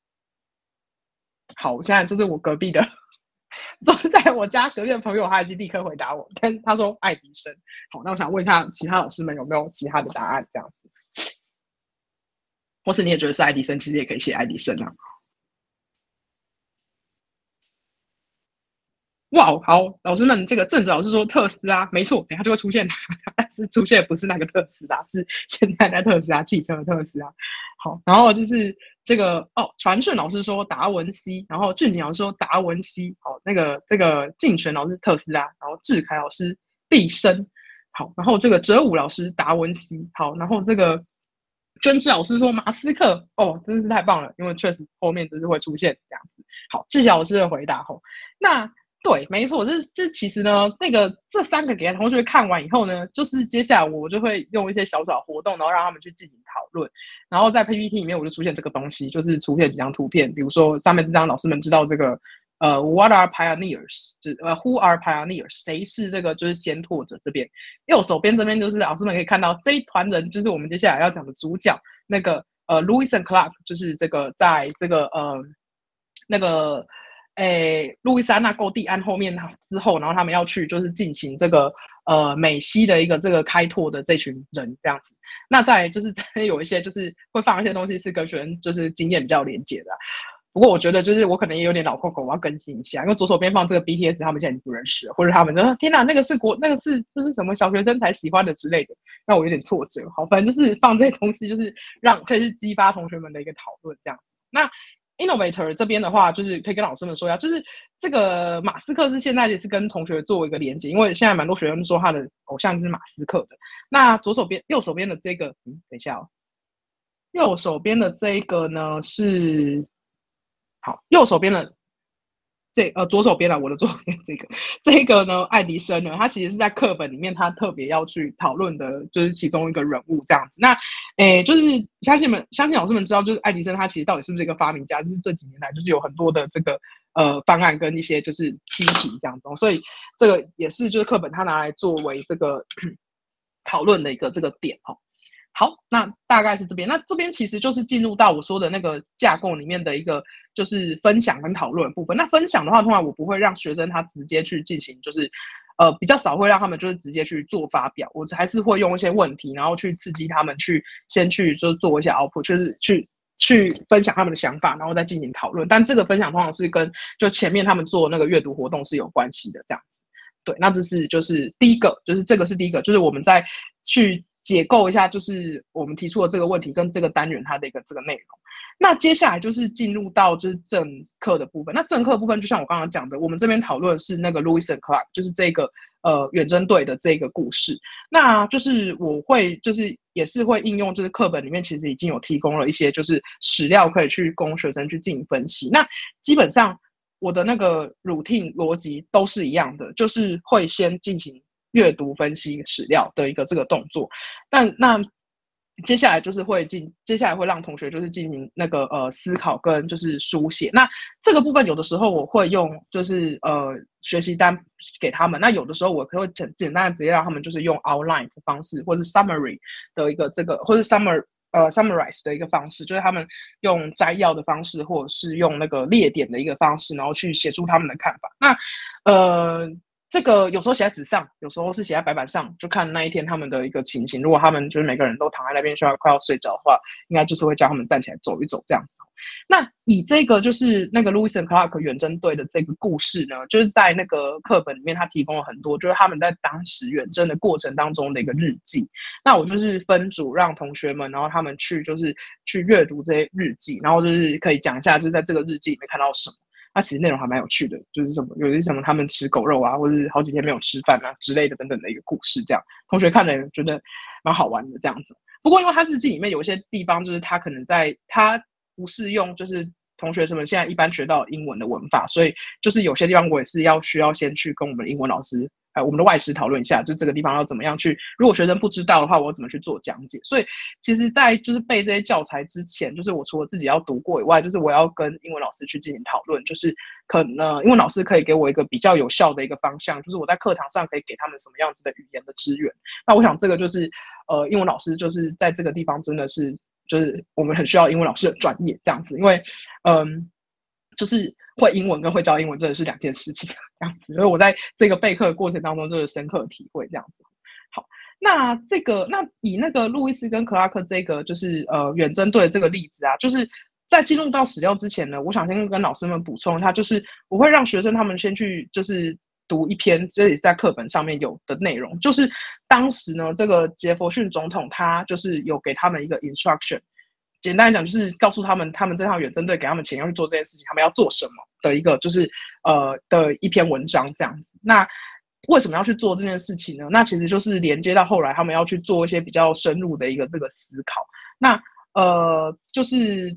好，我现在就是我隔壁的。坐在我家隔壁的朋友，他已经立刻回答我，但他说爱迪生。好，那我想问一下其他老师们有没有其他的答案，这样子，或是你也觉得是爱迪生，其实也可以写爱迪生啊。 哇，好，老师们，这个政治老师说特斯拉没错，等一下就会出现它，但是出现不是那个特斯拉，是现在的特斯拉汽车的特斯拉。好，然后就是这个哦，传顺老师说达文西，然后俊景老师说达文西，好，那个这个竞选老师特斯拉，然后志凯老师毕生，好，然后这个哲武老师达文西，好，然后这个娟志老师说马斯克，哦，真的是太棒了，因为确实后面就是会出现这样子。好，志晓老师的回答吼，那。对，没错，这这其实呢，那个这三个给同学看完以后呢，就是接下来我就会用一些小小活动，然后让他们去进行讨论，然后在 P P T 里面我就出现这个东西，就是出现几张图片，比如说上面这张老师们知道这个呃 What are pioneers？ 就是呃 Who are pioneers？ 谁是这个就是先拓者这边，右手边这边就是老师们可以看到这一团人，就是我们接下来要讲的主角，那个呃 Lewis and Clark， 就是这个在这个呃那个。诶，路易斯安那购地案后面之后，然后他们要去就是进行这个呃美西的一个这个开拓的这群人这样子。那再来就是有一些就是会放一些东西是跟学生就是经验比较连结的、啊。不过我觉得就是我可能也有点老扣扣，我要更新一下，因为左手边放这个 B T S， 他们现在已经不认识了，或者他们就说天哪，那个是国那个是就是什么小学生才喜欢的之类的，让我有点挫折。好，反正就是放这些东西，就是让可以去激发同学们的一个讨论这样子。那Innovator 这边的话，就是可以跟老师们说一下，就是这个马斯克是现在也是跟同学做一个连接，因为现在蛮多学生说他的偶像就是马斯克的。那左手边、右手边的这个，嗯，等一下哦，右手边的这一个呢是，好，右手边的这呃左手边啦，我的左手边这个这个呢，爱迪生呢，他其实是在课本里面他特别要去讨论的，就是其中一个人物这样子。那诶，就是相信们相信老师们知道，就是爱迪生他其实到底是不是一个发明家，就是这几年来就是有很多的这个呃方案跟一些就是批评这样子，所以这个也是就是课本他拿来作为这个讨论的一个这个点哈。好，那大概是这边。那这边其实就是进入到我说的那个架构里面的一个，就是分享跟讨论的部分。那分享的话，通常我不会让学生他直接去进行，就是呃比较少会让他们就是直接去做发表，我还是会用一些问题，然后去刺激他们去先去就是做一些 output， 就是去去分享他们的想法，然后再进行讨论。但这个分享通常是跟就前面他们做那个阅读活动是有关系的，这样子。对，那这是就是第一个，就是这个是第一个，就是我们在去解构一下，就是我们提出的这个问题跟这个单元它的一个这个内容。那接下来就是进入到就是政课的部分。那政课部分就像我刚刚讲的，我们这边讨论的是那个 Lewis and Clark， 就是这个呃远征队的这个故事。那就是我会就是也是会应用，就是课本里面其实已经有提供了一些就是史料可以去供学生去进行分析。那基本上我的那个 routine 逻辑都是一样的，就是会先进行阅读分析史料的一个这个动作。那那接下来就是会进，接下来会让同学就是进行那个呃思考跟就是书写。那这个部分有的时候我会用就是呃学习单给他们，那有的时候我会简简单的直接让他们就是用 outline 的方式，或是 summary 的一个这个，或是 summary 呃 summarize 的一个方式，就是他们用摘要的方式，或者是用那个列点的一个方式，然后去写出他们的看法。那呃。这个有时候写在纸上，有时候是写在白板上，就看那一天他们的一个情形。如果他们就是每个人都躺在那边需要快要睡着的话，应该就是会叫他们站起来走一走这样子。那以这个就是那个 Lewis and Clark 远征队的这个故事呢，就是在那个课本里面他提供了很多，就是他们在当时远征的过程当中的一个日记。那我就是分组让同学们，然后他们去就是去阅读这些日记，然后就是可以讲一下就是在这个日记里面看到什么。那其实内容还蛮有趣的，就是什么有些什么他们吃狗肉啊，或者是好几天没有吃饭啊之类的等等的一个故事，这样同学看了觉得蛮好玩的这样子。不过因为他日记里面有一些地方，就是他可能在他不是用就是同学们现在一般学到英文的文法，所以就是有些地方我也是要需要先去跟我们的英文老师。呃，我们的外师讨论一下，就这个地方要怎么样去，如果学生不知道的话，我怎么去做讲解。所以其实在就是背这些教材之前，就是我除了自己要读过以外，就是我要跟英文老师去进行讨论，就是可能英文老师可以给我一个比较有效的一个方向，就是我在课堂上可以给他们什么样子的语言的资源。那我想这个就是呃，英文老师就是在这个地方真的是就是我们很需要英文老师的专业这样子，因为嗯。就是会英文跟会教英文真的是两件事情，这样子。所以我在这个备课的过程当中，就是深刻体会这样子。好，那这个那以那个路易斯跟克拉克这个就是呃远征队的这个例子啊，就是在进入到史料之前呢，我想先跟老师们补充一下，就是我会让学生他们先去就是读一篇这里在课本上面有的内容，就是当时呢，这个杰佛逊总统他就是有给他们一个 instruction， 简单来讲就是告诉他们，他们这趟远征队给他们钱要去做这件事情，他们要做什么的一个就是呃的一篇文章这样子。那为什么要去做这件事情呢？那其实就是连接到后来他们要去做一些比较深入的一个这个思考。那呃，就是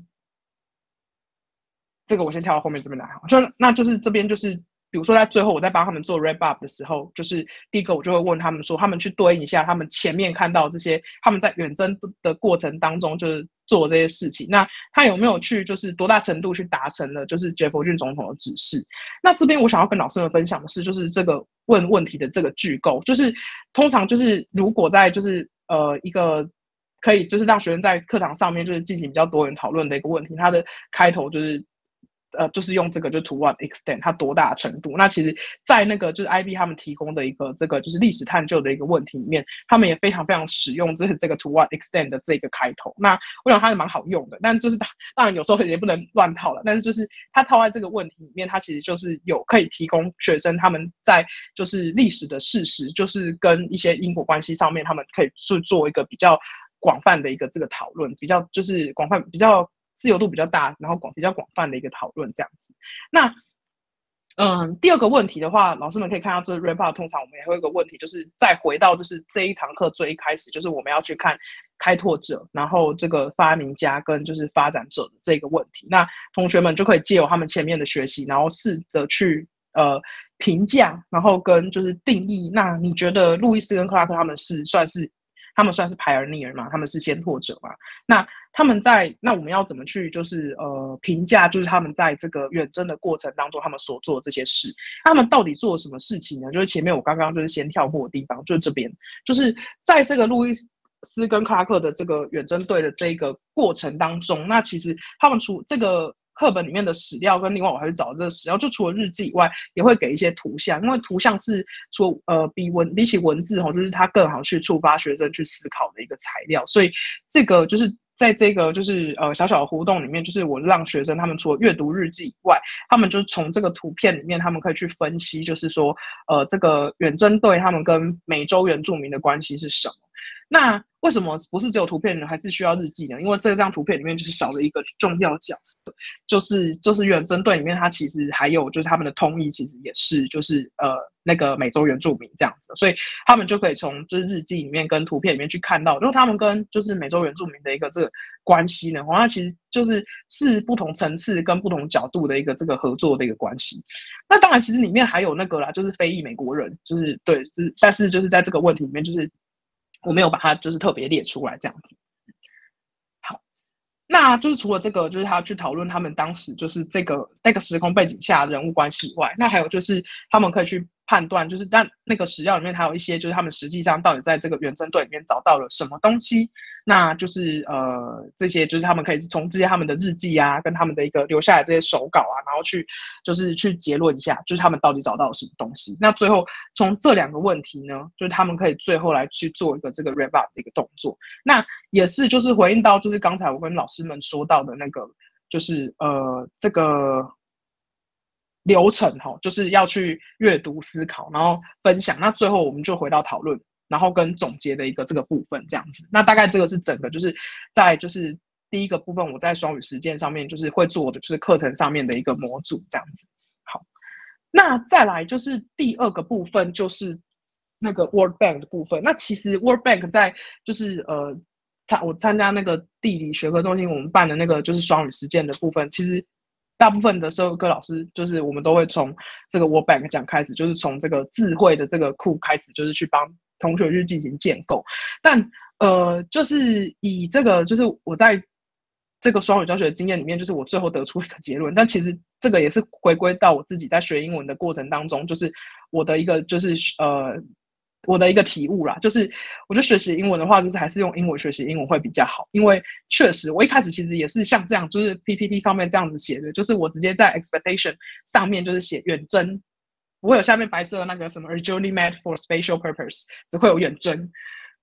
这个我先跳到后面这边来，就那就是这边就是，比如说在最后我在帮他们做 wrap up 的时候，就是第一个我就会问他们说，他们去对应一下他们前面看到这些他们在远征的过程当中就是做这些事情，那他有没有去就是多大程度去达成了就是杰佛逊总统的指示？那这边我想要跟老师们分享的是，就是这个问问题的这个句构，就是通常就是如果在就是呃一个可以就是让学生在课堂上面就是进行比较多元讨论的一个问题，它的开头就是呃，就是用这个就 to what extent 它多大的程度。那其实在那个就是 I B 他们提供的一个这个就是历史探究的一个问题里面，他们也非常非常使用这这个 to what extent 的这个开头。那我想它是蛮好用的，但就是当然有时候也不能乱套了，但是就是它套在这个问题里面，它其实就是有可以提供学生他们在就是历史的事实，就是跟一些因果关系上面，他们可以去做一个比较广泛的一个这个讨论，比较就是广泛比较自由度比较大，然后广比较广泛的一个讨论这样子。那嗯，第二个问题的话，老师们可以看到这 wrap up 通常我们也会有一个问题，就是再回到就是这一堂课最一开始，就是我们要去看开拓者，然后这个发明家跟就是发展者的这个问题。那同学们就可以借由他们前面的学习，然后试着去呃评价，然后跟就是定义。那你觉得路易斯跟克拉克他们是算是他们算是 pioneer 嘛？他们是先拓者嘛？那他们在那我们要怎么去就是呃评价，就是他们在这个远征的过程当中，他们所做的这些事，他们到底做了什么事情呢？就是前面我刚刚就是先跳过的地方，就是这边，就是在这个路易斯跟克拉克的这个远征队的这个过程当中，那其实他们除这个课本里面的史料跟另外我还去找这个史料，就除了日记以外，也会给一些图像，因为图像是除呃比文比起文字吼，就是它更好去触发学生去思考的一个材料，所以这个就是在这个就是呃小小的互动里面，就是我让学生他们除了阅读日记以外，他们就是从这个图片里面，他们可以去分析，就是说呃这个远征队他们跟美洲原住民的关系是什么。那为什么不是只有图片呢？还是需要日记呢？因为这张图片里面就是少了一个重要角色，就是就是远征队里面，它其实还有就是他们的通译，其实也是就是呃那个美洲原住民这样子，所以他们就可以从就是日记里面跟图片里面去看到，就是他们跟就是美洲原住民的一个这个关系呢，它其实就是是不同层次跟不同角度的一个这个合作的一个关系。那当然，其实里面还有那个啦，就是非裔美国人，就是对，就是但是就是在这个问题里面，就是我没有把它就是特别列出来这样子。好，那就是除了这个，就是他去讨论他们当时就是这个那个时空背景下的人物关系以外，那还有就是他们可以去判断，就是但那个史料里面还有一些，就是他们实际上到底在这个远征队里面找到了什么东西。那就是呃这些就是他们可以从这些他们的日记啊，跟他们的一个留下来这些手稿啊，然后去就是去结论一下，就是他们到底找到了什么东西。那最后从这两个问题呢，就是他们可以最后来去做一个这个 wrap up 的一个动作。那也是就是回应到就是刚才我跟老师们说到的那个，就是呃这个流程哈，就是要去阅读、思考，然后分享。那最后我们就回到讨论，然后跟总结的一个这个部分这样子。那大概这个是整个就是在就是第一个部分，我在双语实践上面就是会做的就是课程上面的一个模组这样子。好，那再来就是第二个部分，就是那个 World Bank 的部分。那其实 World Bank 在就是呃，我参加那个地理学科中心我们办的那个就是双语实践的部分，其实大部分的社会科老师就是我们都会从这个 World Bank 讲开始，就是从这个智慧的这个库开始，就是去帮同学去进行建构。但呃，就是以这个就是我在这个双语教学的经验里面，就是我最后得出一个结论。但其实这个也是回归到我自己在学英文的过程当中，就是我的一个就是呃我的一个体悟啦，就是我觉得学习英文的话，就是还是用英文学习英文会比较好，因为确实我一开始其实也是像这样，就是 P P T 上面这样子写的，就是我直接在 expectation 上面就是写远征，不会有下面白色的那个什么 originally made for spatial purpose， 只会有远征。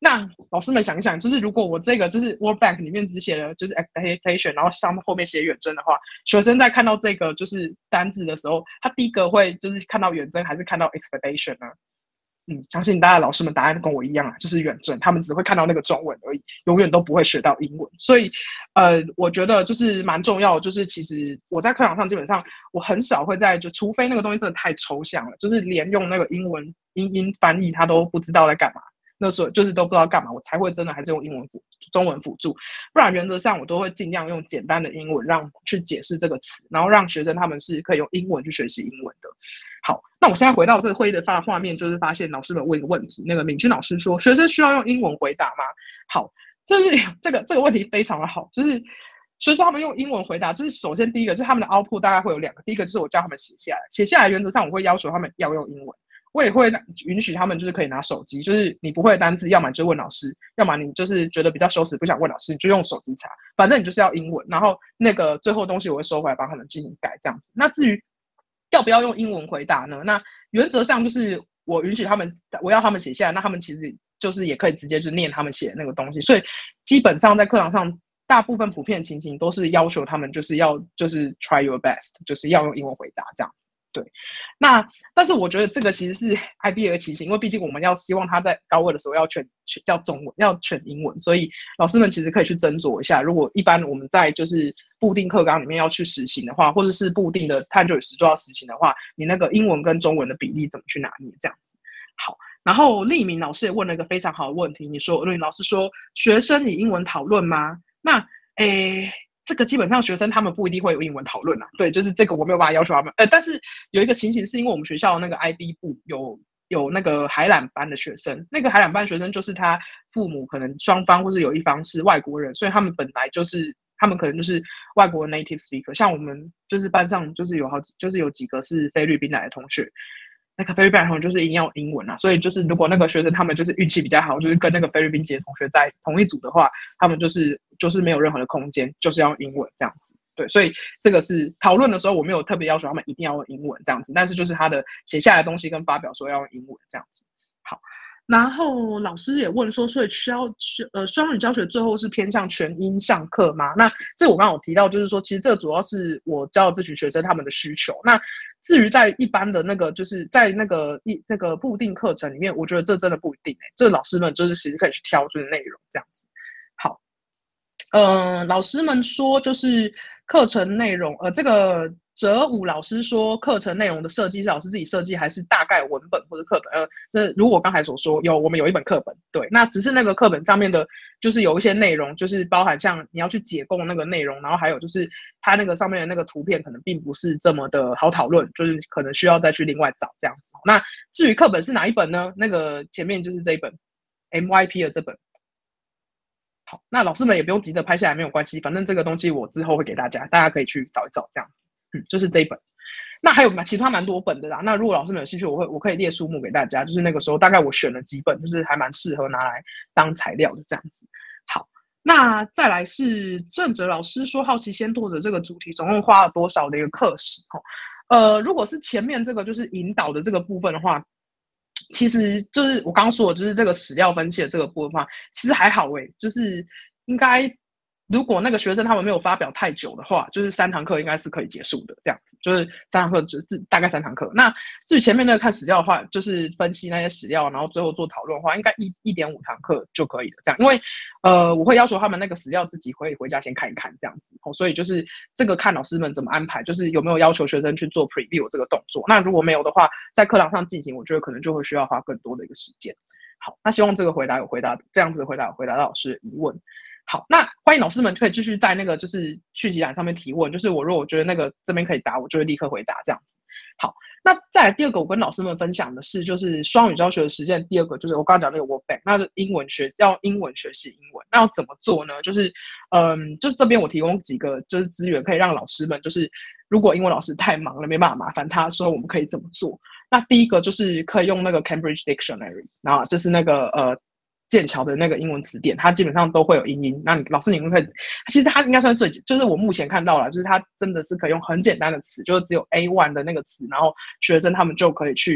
那老师们想一想，就是如果我这个就是 World Bank 里面只写了就是 expectation， 然后上面后面写远征的话，学生在看到这个就是单字的时候，他第一个会就是看到远征还是看到 expectation 呢？嗯，相信大家老师们答案跟我一样啊，就是远征，他们只会看到那个中文而已，永远都不会学到英文。所以，呃，我觉得就是蛮重要的，就是其实我在课堂上基本上我很少会在就，除非那个东西真的太抽象了，就是连用那个英文英音翻译他都不知道在干嘛。那时候就是都不知道干嘛，我才会真的还是用英文辅中文辅助，不然原则上我都会尽量用简单的英文让去解释这个词，然后让学生他们是可以用英文去学习英文的。好，那我现在回到这个会议的发画面，就是发现老师们问一个问题，那个敏君老师说，学生需要用英文回答吗？好，就是这个这个问题非常的好，就是学生他们用英文回答，就是首先第一个就是他们的 output 大概会有两个，第一个就是我叫他们写下来，写下来原则上我会要求他们要用英文。我也会允许他们就是可以拿手机，就是你不会的单字，要么你就问老师，要么你就是觉得比较羞耻不想问老师，你就用手机查，反正你就是要英文。然后那个最后东西我会收回来帮他们进行改这样子。那至于要不要用英文回答呢？那原则上就是我允许他们，我要他们写下来，那他们其实就是也可以直接就念他们写的那个东西。所以基本上在课堂上，大部分普遍情形都是要求他们就是要就是 try your best， 就是要用英文回答这样。对，那但是我觉得这个其实是 I B 的奇形，因为毕竟我们要希望他在高二的时候要全要中文，要全英文，所以老师们其实可以去斟酌一下。如果一般我们在就是固定课纲里面要去实行的话，或者是固定的探究与实作要实行的话，你那个英文跟中文的比例怎么去拿捏？这样子。好，然后立明老师也问了一个非常好的问题，你说立明老师说学生以英文讨论吗？那诶。这个基本上学生他们不一定会有英文讨论啦，对，就是这个我没有办法要求他们。呃，但是有一个情形是因为我们学校那个 I B 部有有那个海览班的学生，那个海览班学生就是他父母可能双方或是有一方是外国人，所以他们本来就是他们可能就是外国 native speaker， 像我们就是班上就是有好几就是有几个是菲律宾来的同学。那个菲律宾同学就是一定要英文啊，所以就是如果那个学生他们就是运气比较好，就是跟那个菲律宾籍的同学在同一组的话，他们就是就是没有任何的空间，就是要英文这样子。对，所以这个是讨论的时候我没有特别要求他们一定要用英文这样子，但是就是他的写下来的东西跟发表说要用英文这样子。好，然后老师也问说，所以需要呃双语教学最后是偏向全英上课吗？那这我刚刚有提到，就是说其实这主要是我教的这群学生他们的需求。那至于在一般的那个，就是在那个一那个固定课程里面，我觉得这真的不一定哎、欸，这老师们就是其实可以去挑就是内容这样子。好，嗯、呃，老师们说就是课程内容，呃，这个哲武老师说课程内容的设计是老师自己设计，还是大概文本或者课本？呃，那如果我刚才所说，有我们有一本课本，对，那只是那个课本上面的，就是有一些内容，就是包含像你要去解构那个内容，然后还有就是它那个上面的那个图片可能并不是这么的好讨论，就是可能需要再去另外找这样子。那至于课本是哪一本呢？那个前面就是这一本 M Y P 的这本。好，那老师们也不用急着拍下来，没有关系，反正这个东西我之后会给大家，大家可以去找一找这样子。嗯，就是这一本。那还有其他蛮多本的啦。那如果老师们有兴趣，我会我可以列数目给大家。就是那个时候大概我选了几本，就是还蛮适合拿来当材料的这样子。好，那再来是郑哲老师说好奇先舵的这个主题，总共花了多少的一个课时？呃，如果是前面这个就是引导的这个部分的话，其实就是我刚刚说的，就是这个史料分析的这个部分的话，其实还好诶、欸，就是应该如果那个学生他们没有发表太久的话，就是三堂课应该是可以结束的，这样子，就是三堂课就是大概三堂课。那至于前面那个看史料的话，就是分析那些史料，然后最后做讨论的话，应该一一点五堂课就可以了，这样，因为呃我会要求他们那个史料自己可以回家先看一看，这样子，哦，所以就是这个看老师们怎么安排，就是有没有要求学生去做 preview 这个动作。那如果没有的话，在课堂上进行，我觉得可能就会需要花更多的一个时间。好，那希望这个回答有回答这样子回答有回答到老师的疑问。好，那欢迎老师们可以继续在那个就是讯息栏上面提问，就是我如果我觉得那个这边可以答，我就会立刻回答这样子。好，那再来第二个我跟老师们分享的是，就是双语教学的实践。第二个就是我刚刚讲那个 World Bank， 那就英文学要英文学习英文，那要怎么做呢？就是嗯，就是这边我提供几个就是资源，可以让老师们就是如果英文老师太忙了没办法麻烦他的时候，我们可以怎么做？那第一个就是可以用那个 Cambridge Dictionary， 然后就是那个呃。剑桥的那个英文词典，它基本上都会有英音。那你老师你可以，其实它应该算最，就是我目前看到了，就是它真的是可以用很简单的词，就是只有 A 一 的那个词，然后学生他们就可以去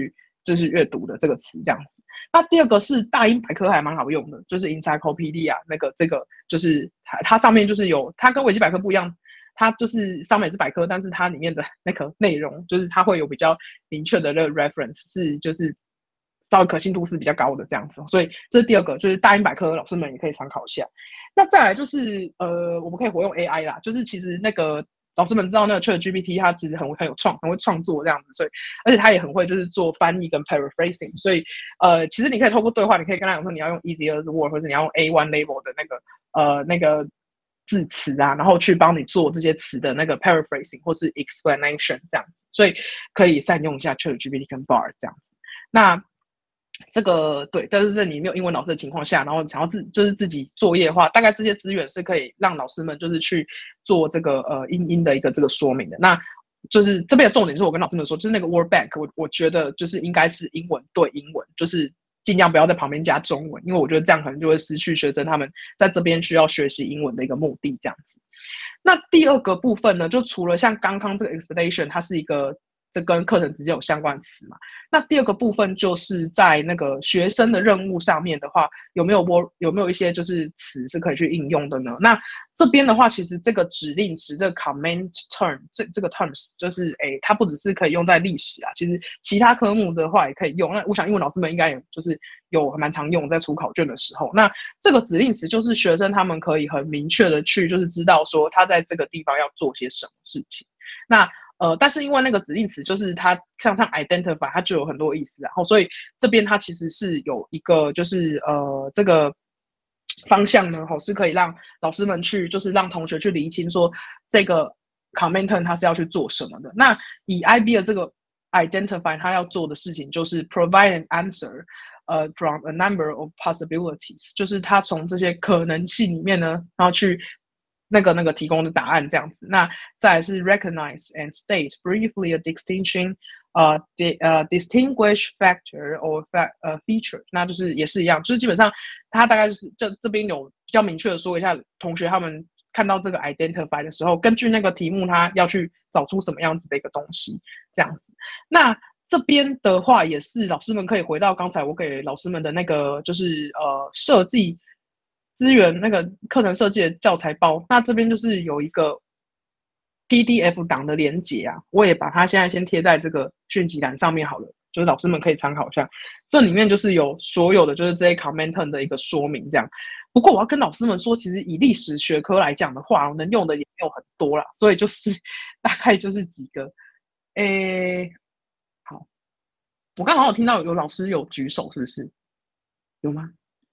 就是阅读的这个词这样子。那第二个是大英百科还蛮好用的，就是 Encyclopedia 那个这个就是它它上面就是有，它跟维基百科不一样，它就是上面也是百科，但是它里面的那个内容就是它会有比较明确的那个 reference 是就是稍微可信度是比较高的这样子，所以这是第二个，就是大英百科老师们也可以参考一下。那再来就是呃，我们可以活用 A I 啦，就是其实那个老师们知道那个 ChatGPT 它其实很很有创，很会创作这样子，所以而且它也很会就是做翻译跟 paraphrasing， 所以呃，其实你可以透过对话，你可以跟他讲说你要用 easy as word， 或者你要用 A 一 level 的那个呃那个字词啊，然后去帮你做这些词的那个 paraphrasing 或是 explanation 这样子，所以可以善用一下 ChatGPT 跟 Bard 这样子。那这个对，但是在你没有英文老师的情况下，然后想要自就是自己作业的话，大概这些资源是可以让老师们就是去做这个呃英英的一个这个说明的。那就是这边的重点就是我跟老师们说，就是那个 word bank， 我我觉得就是应该是英文对英文，就是尽量不要在旁边加中文，因为我觉得这样可能就会失去学生他们在这边需要学习英文的一个目的这样子。那第二个部分呢，就除了像刚刚这个 explanation， 它是一个这跟课程直接有相关词嘛。那第二个部分就是在那个学生的任务上面的话，有没有 word 有没有一些就是词是可以去应用的呢？那这边的话，其实这个指令词这个 command term 这这个 terms 就是诶，它不只是可以用在历史啊，其实其他科目的话也可以用。那我想英文老师们应该有就是有蛮常用在出考卷的时候。那这个指令词就是学生他们可以很明确的去就是知道说他在这个地方要做些什么事情。那呃，但是因为那个指令词就是它像像 identify， 它就有很多意思，然后所以这边它其实是有一个就是呃这个方向呢，是可以让老师们去就是让同学去厘清说这个 comment term 它是要去做什么的。那以 I B 的这个 identify， 它要做的事情就是 provide an answer， 呃 from a number of possibilities， 就是它从这些可能性里面呢，然后去那个那个提供的答案这样子。那再来是 recognize and state briefly a distinction， 呃 di 呃 distinguish factor or fact 呃 feature， 那就是也是一样，就是基本上它大概就是这这边有比较明确的说一下同学他们看到这个 identify 的时候，根据那个题目他要去找出什么样子的一个东西这样子。那这边的话也是老师们可以回到刚才我给老师们的那个就是呃设计资源那个课程设计的教材包，那这边就是有一个 P D F 档的连结啊，我也把它现在先贴在这个讯息栏上面好了，就是老师们可以参考一下。这里面就是有所有的就是这些 comment 的一个说明这样。不过我要跟老师们说，其实以历史学科来讲的话，能用的也没有很多啦，所以就是大概就是几个。诶，好，我刚好有听到有老师有举手，是不是？有吗？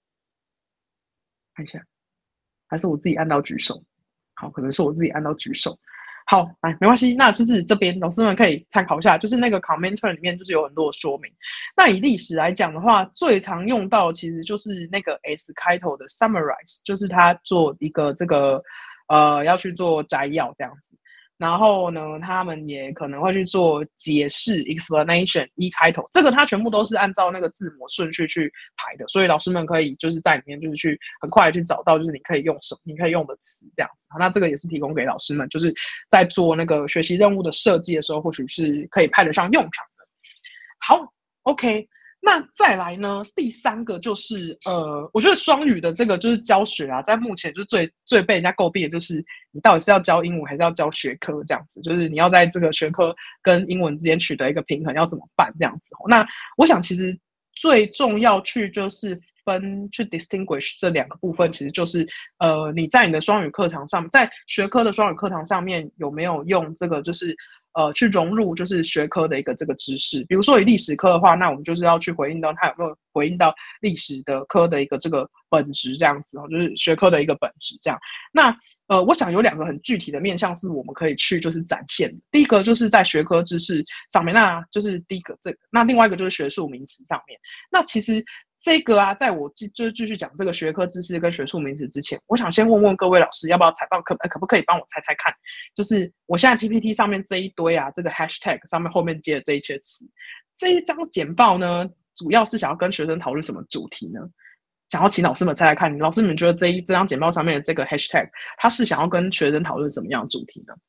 看一下，还是我自己按到举手？好，可能是我自己按到举手。好，来，没关系，那就是这边老师们可以参考一下，就是那个 commenter 里面就是有很多的说明。那以历史来讲的话，最常用到其实就是那个 S 开头的 summarize， 就是它做一个这个呃要去做摘要这样子。然后呢，他们也可能会去做解释 explanation 一开头，这个它全部都是按照那个字母顺序去排的，所以老师们可以就是在里面就是去很快去找到就是你可以用什么你可以用的词这样子。那这个也是提供给老师们，就是在做那个学习任务的设计的时候，或许是可以派得上用场的。好 ，OK。那再来呢？第三个就是呃，我觉得双语的这个就是教学啊，在目前就是最最被人家诟病的就是你到底是要教英文还是要教学科这样子，就是你要在这个学科跟英文之间取得一个平衡，要怎么办这样子？那我想其实最重要去就是分去 distinguish 这两个部分，其实就是呃你在你的双语课堂上，在学科的双语课堂上面有没有用这个就是呃去融入就是学科的一个这个知识。比如说以历史科的话，那我们就是要去回应到它有没有回应到历史的科的一个这个本质这样子，就是学科的一个本质这样。那呃，我想有两个很具体的面向是我们可以去就是展现的。第一个就是在学科知识上面，那就是第一个这个，那另外一个就是学术名词上面。那其实这个啊，在我就是继续讲这个学科知识跟学术名词之前，我想先问问各位老师，要不要采报可可不可以帮我猜猜看？就是我现在 P P T 上面这一堆啊，这个 hashtag 上面后面接的这一些词，这一张简报呢，主要是想要跟学生讨论什么主题呢？想要请老师们猜猜看，老师们觉得这一这张简报上面的这个 hashtag， 它是想要跟学生讨论什么样的主题呢？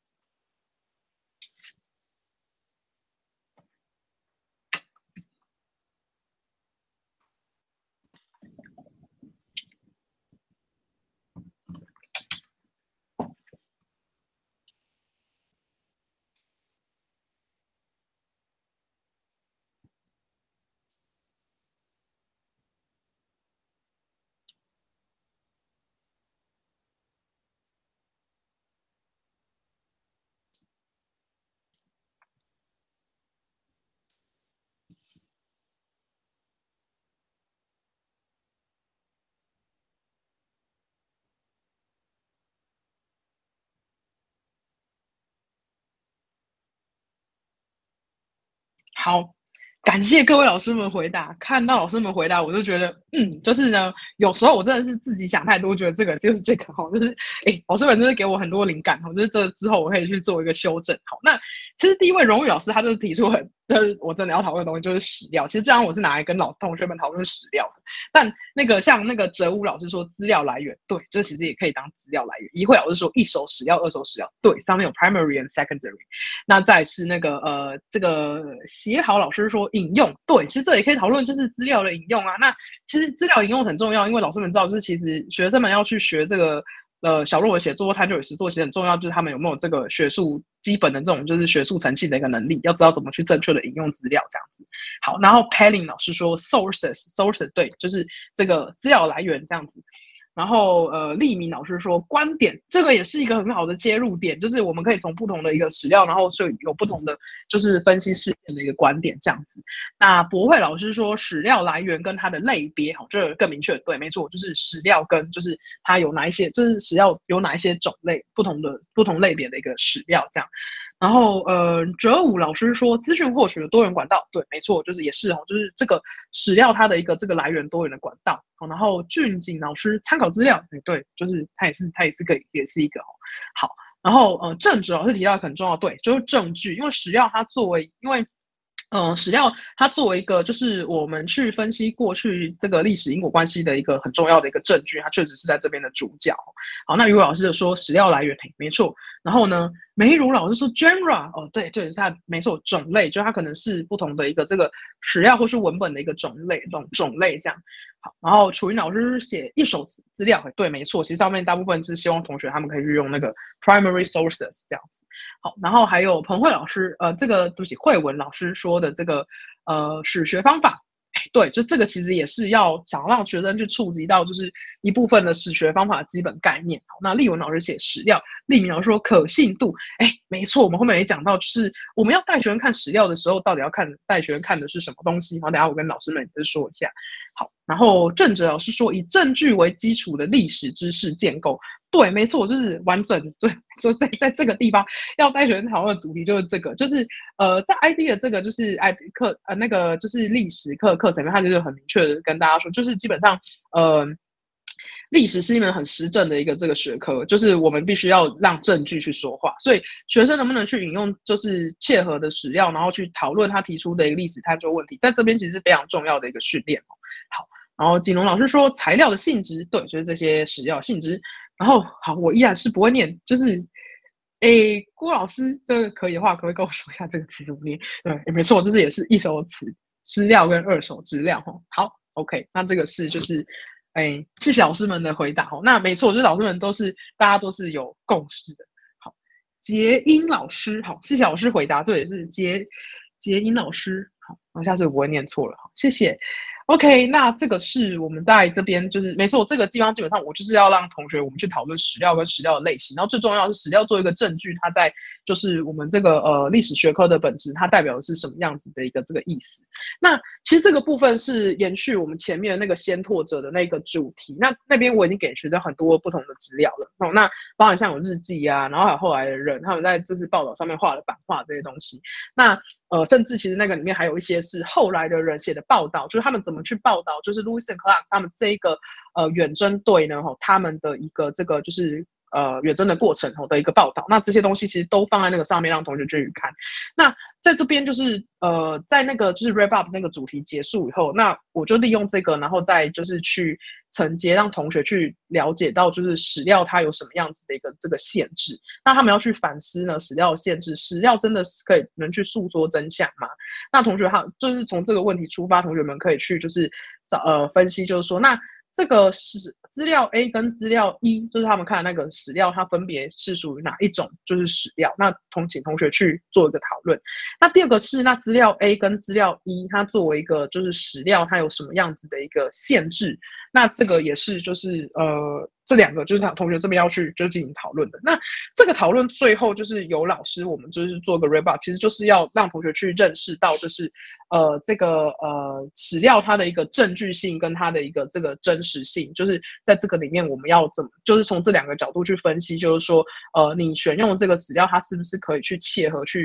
好，感谢各位老师们回答。看到老师们回答，我就觉得，嗯，就是呢，有时候我真的是自己想太多，觉得这个就是这个哈，就是哎，老师们真的给我很多灵感哈，就是这之后我可以去做一个修正。好，那其实第一位荣誉老师他就是提出很，就是我真的要讨论的东西就是史料。其实这样我是拿来跟老同学们讨论史料的。但那个像那个哲武老师说资料来源，对，这其实也可以当资料来源。一慧老师说一手史料、二手史料，对，上面有 primary and secondary。那再是那个呃，这个写好老师说引用，对，其实这也可以讨论，就是资料的引用啊。那其实资料引用很重要，因为老师们知道，就是其实学生们要去学这个呃小论文写作、探究与实作，其实很重要，就是他们有没有这个学术基本的这种就是学术层次的一个能力，要知道怎么去正确的引用资料这样子。好，然后 Pelling 老师说 sources sources 对，就是这个资料来源这样子。然后呃，立明老师说观点，这个也是一个很好的切入点，就是我们可以从不同的一个史料，然后是有不同的就是分析事件的一个观点这样子。那博慧老师说史料来源跟它的类别，好，这个更明确，对，没错，就是史料跟就是它有哪一些，就是史料有哪一些种类，不同的不同类别的一个史料这样。然后呃，哲武老师说资讯获取的多元管道，对，没错，就是也是哦，就是这个史料它的一个这个来源多元的管道。哦、然后俊景老师参考资料，对，就是它也是它也是可以也是一个哦。好，然后呃，政治老师提到很重要，对，就是证据，因为史料它作为因为。呃，史料它作为一个就是我们去分析过去这个历史因果关系的一个很重要的一个证据，它确实是在这边的主角。好，那于老师就说史料来源，没错。然后呢，梅如老师说 genre， 哦，对，对，是它没错，种类，就它可能是不同的一个这个史料或是文本的一个种类，这种种类这样。好，然后楚云老师写一手资料，对，没错，其实上面大部分是希望同学他们可以运用那个 primary sources 这样子。好，然后还有彭慧老师，呃，这个对不起，慧文老师说的这个呃史学方法，对，就这个其实也是要想让学生去触及到，就是一部分的史学方法的基本概念。好，那立文老师写史料，立明老师说可信度，哎，没错，我们后面也讲到，就是我们要带学生看史料的时候，到底要看带学生看的是什么东西。好，等一下我跟老师们也是说一下。好，然后郑哲老师说以证据为基础的历史知识建构，对，没错，就是完整。对，所以在在这个地方要带学生讨论的主题就是这个，就是呃，在 I B 的这个就是 I B 课呃那个就是历史课课程里面，它就是很明确的跟大家说，就是基本上呃。历史是一门很实证的一个这个学科，就是我们必须要让证据去说话，所以学生能不能去引用就是切合的史料，然后去讨论他提出的一个历史探究问题，在这边其实是非常重要的一个训练。好，然后景龙老师说材料的性质，对，就是这些史料性质。然后好，我依然是不会念，就是诶，郭老师这个可以的话，可不可以跟我说一下这个词怎么念？对，也没错，就是也是一手词资料跟二手资料。好 ，OK， 那这个是就是。哎，谢谢老师们的回答。那没错，就是老师们都是大家都是有共识的。好，杰英老师，好，谢谢老师回答，这也是杰杰英老师。好，我下次我不会念错了。好，谢谢。OK， 那这个是我们在这边就是没错，这个地方基本上我就是要让同学我们去讨论史料跟史料的类型，然后最重要的是史料做一个证据，它在就是我们这个呃历史学科的本质，它代表的是什么样子的一个这个意思。那其实这个部分是延续我们前面那个先拓者的那个主题，那那边我已经给学生很多不同的资料了。哦，那包含像有日记啊，然后还有后来的人他们在这次报道上面画了版画这些东西。那呃，甚至其实那个里面还有一些是后来的人写的报道，就是他们怎么去报道，就是 Lewis and Clark 他们这一个呃远征队呢，吼，他们的一个这个就是呃远征的过程吼的一个报道。那这些东西其实都放在那个上面，让同学去看。那在这边就是呃，在那个就是 wrap up 那个主题结束以后，那我就利用这个，然后再就是去承接，让同学去了解到就是史料它有什么样子的一个这个限制。那他们要去反思呢，史料的限制，史料真的是可以能去诉说真相吗？那同学他就是从这个问题出发，同学们可以去就是呃分析，就是说那这个史资料 A 跟资料 E， 就是他们看的那个史料，它分别是属于哪一种就是史料？那同请同学去做一个讨论。那第二个是，那资料 A 跟资料 E， 它作为一个就是史料，它有什么样子的一个限制？那这个也是就是呃这两个就是同学这边要去就进行讨论的。那这个讨论最后就是由老师我们就是做个 wrap up， 其实就是要让同学去认识到就是呃这个呃史料它的一个证据性跟它的一个这个真实性，就是在这个里面我们要怎么就是从这两个角度去分析，就是说呃你选用这个史料它是不是可以去切合去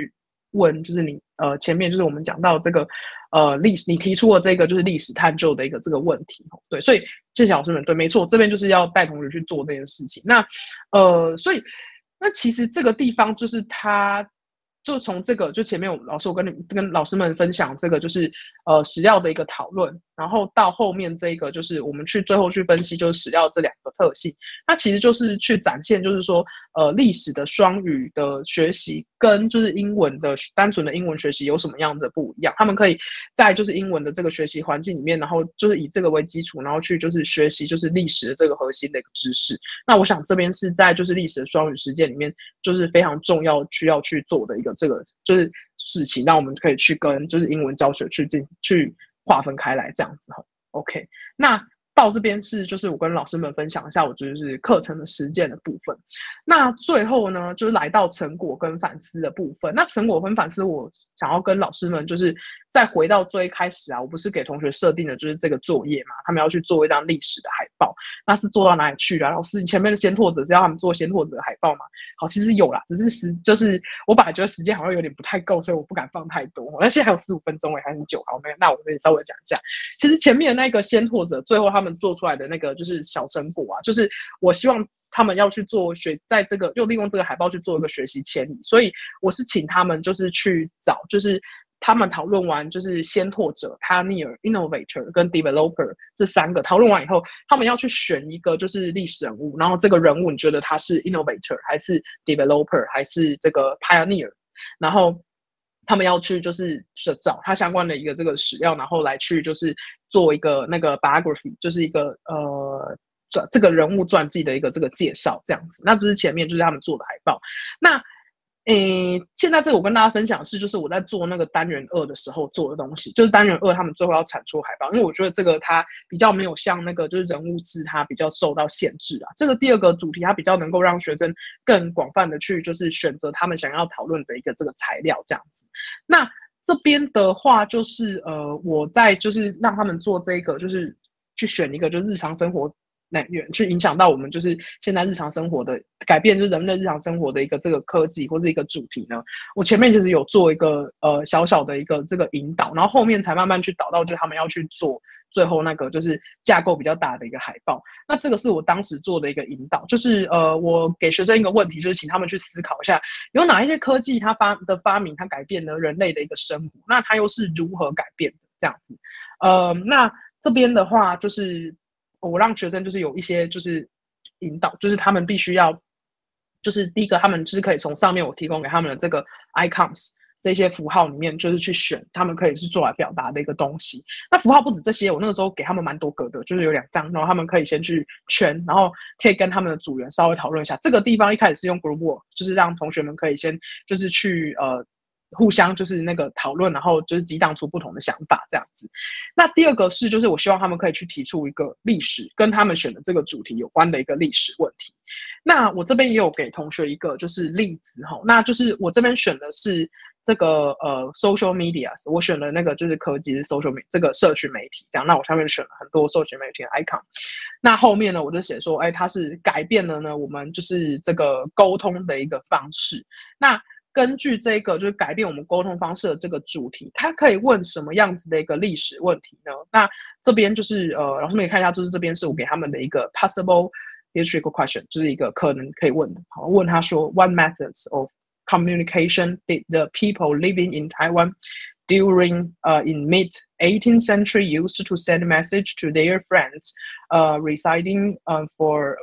问，就是你呃前面就是我们讲到这个呃历史，你提出了这个就是历史探究的一个这个问题，对，所以谢谢老师们，对，没错，这边就是要带同学去做这件事情。那呃，所以那其实这个地方就是他。就从这个，就前面我们老师我跟你跟老师们分享这个，就是呃史料的一个讨论，然后到后面这个就是我们去最后去分析，就是史料这两个特性，那其实就是去展现，就是说呃历史的双语的学习跟就是英文的单纯的英文学习有什么样的不一样？他们可以在就是英文的这个学习环境里面，然后就是以这个为基础，然后去就是学习就是历史的这个核心的一个知识。那我想这边是在就是历史的双语实践里面，就是非常重要需要去做的一个这个就是事情，让我们可以去跟就是英文教学去进去划分开来这样子。OK，那到这边是就是我跟老师们分享一下我就是课程的实践的部分。那最后呢，就是来到成果跟反思的部分。那成果跟反思，我想要跟老师们就是再回到最开始啊，我不是给同学设定的就是这个作业嘛，他们要去做一张历史的海报，那是做到哪里去了？老师，你前面的先拓者是要他们做先拓者的海报吗？好，其实有啦，只是时就是我本来觉得时间好像有点不太够，所以我不敢放太多。那现在还有十五分钟哎，还很久，好没有？那我可以稍微讲一下。其实前面的那个先拓者，最后他们做出来的那个就是小成果啊，就是我希望他们要去做学，在这个又利用这个海报去做一个学习迁移，所以我是请他们就是去找，就是他们讨论完就是先拓者、pioneer、innovator 跟 developer 这三个讨论完以后，他们要去选一个就是历史人物，然后这个人物你觉得他是 innovator 还是 developer 还是这个 pioneer，然后他们要去就是找他相关的一个这个史料，然后来去就是做一个那个 biography， 就是一个呃这个人物传记的一个这个介绍这样子。那这是前面就是他们做的海报。那诶，现在这个我跟大家分享的是，就是我在做那个单元二的时候做的东西，就是单元二他们最后要产出海报，因为我觉得这个它比较没有像那个就是人物志，它比较受到限制啊。这个第二个主题它比较能够让学生更广泛的去就是选择他们想要讨论的一个这个材料这样子。那这边的话就是呃，我在就是让他们做这个，就是去选一个就是日常生活。来源去影响到我们就是现在日常生活的改变，就是人们的日常生活的一个这个科技或是一个主题呢。我前面其实有做一个呃小小的一个这个引导，然后后面才慢慢去导到就是他们要去做最后那个就是架构比较大的一个海报。那这个是我当时做的一个引导，就是呃我给学生一个问题，就是请他们去思考一下，有哪一些科技它发的发明它改变了人类的一个生活，那它又是如何改变的这样子。呃，那这边的话就是。我让学生就是有一些就是引导，就是他们必须要，就是第一个他们就是可以从上面我提供给他们的这个 icons 这些符号里面，就是去选他们可以是做来表达的一个东西。那符号不止这些，我那个时候给他们蛮多个的，就是有两张，然后他们可以先去圈，然后可以跟他们的组员稍微讨论一下。这个地方一开始是用 group work，就是让同学们可以先就是去呃。互相就是那个讨论，然后就是激荡出不同的想法这样子。那第二个是，就是我希望他们可以去提出一个历史跟他们选的这个主题有关的一个历史问题。那我这边也有给同学一个就是例子哈，那就是我这边选的是这个呃 social media， 我选了那个就是科技是 social 这个社群媒体这样。那我下面选了很多社群媒体的 icon。那后面呢，我就写说，哎，它是改变了呢我们就是这个沟通的一个方式。那根据这个就是改变我们沟通方式的这个主题，它可以问什么样子的一个历史问题呢？那这边就是呃，老师们可以看一下，就是这边是我给他们的一个 possible historical question， 就是一个可能可以问的。好，问他说 ，What methods of communication did the people living in Taiwan during uh, in mid eighteenth century used to send a message to their friends uh, residing uh, for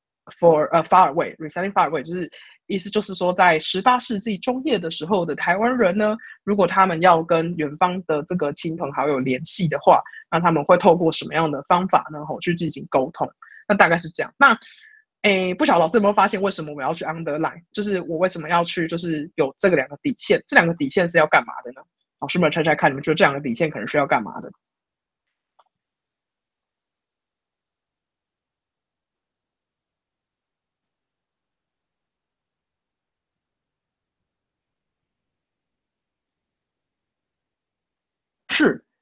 for 呃、uh, far away residing far away 就是意思就是说，在十八世纪中叶的时候的台湾人呢，如果他们要跟远方的这个亲朋好友联系的话，那他们会透过什么样的方法呢？吼，去进行沟通。那大概是这样。那诶，不晓得老师有没有发现，为什么我要去 underline？ 就是我为什么要去，就是有这个两个底线？这两个底线是要干嘛的呢？老师们猜猜看，你们觉得这两个底线可能是要干嘛的？是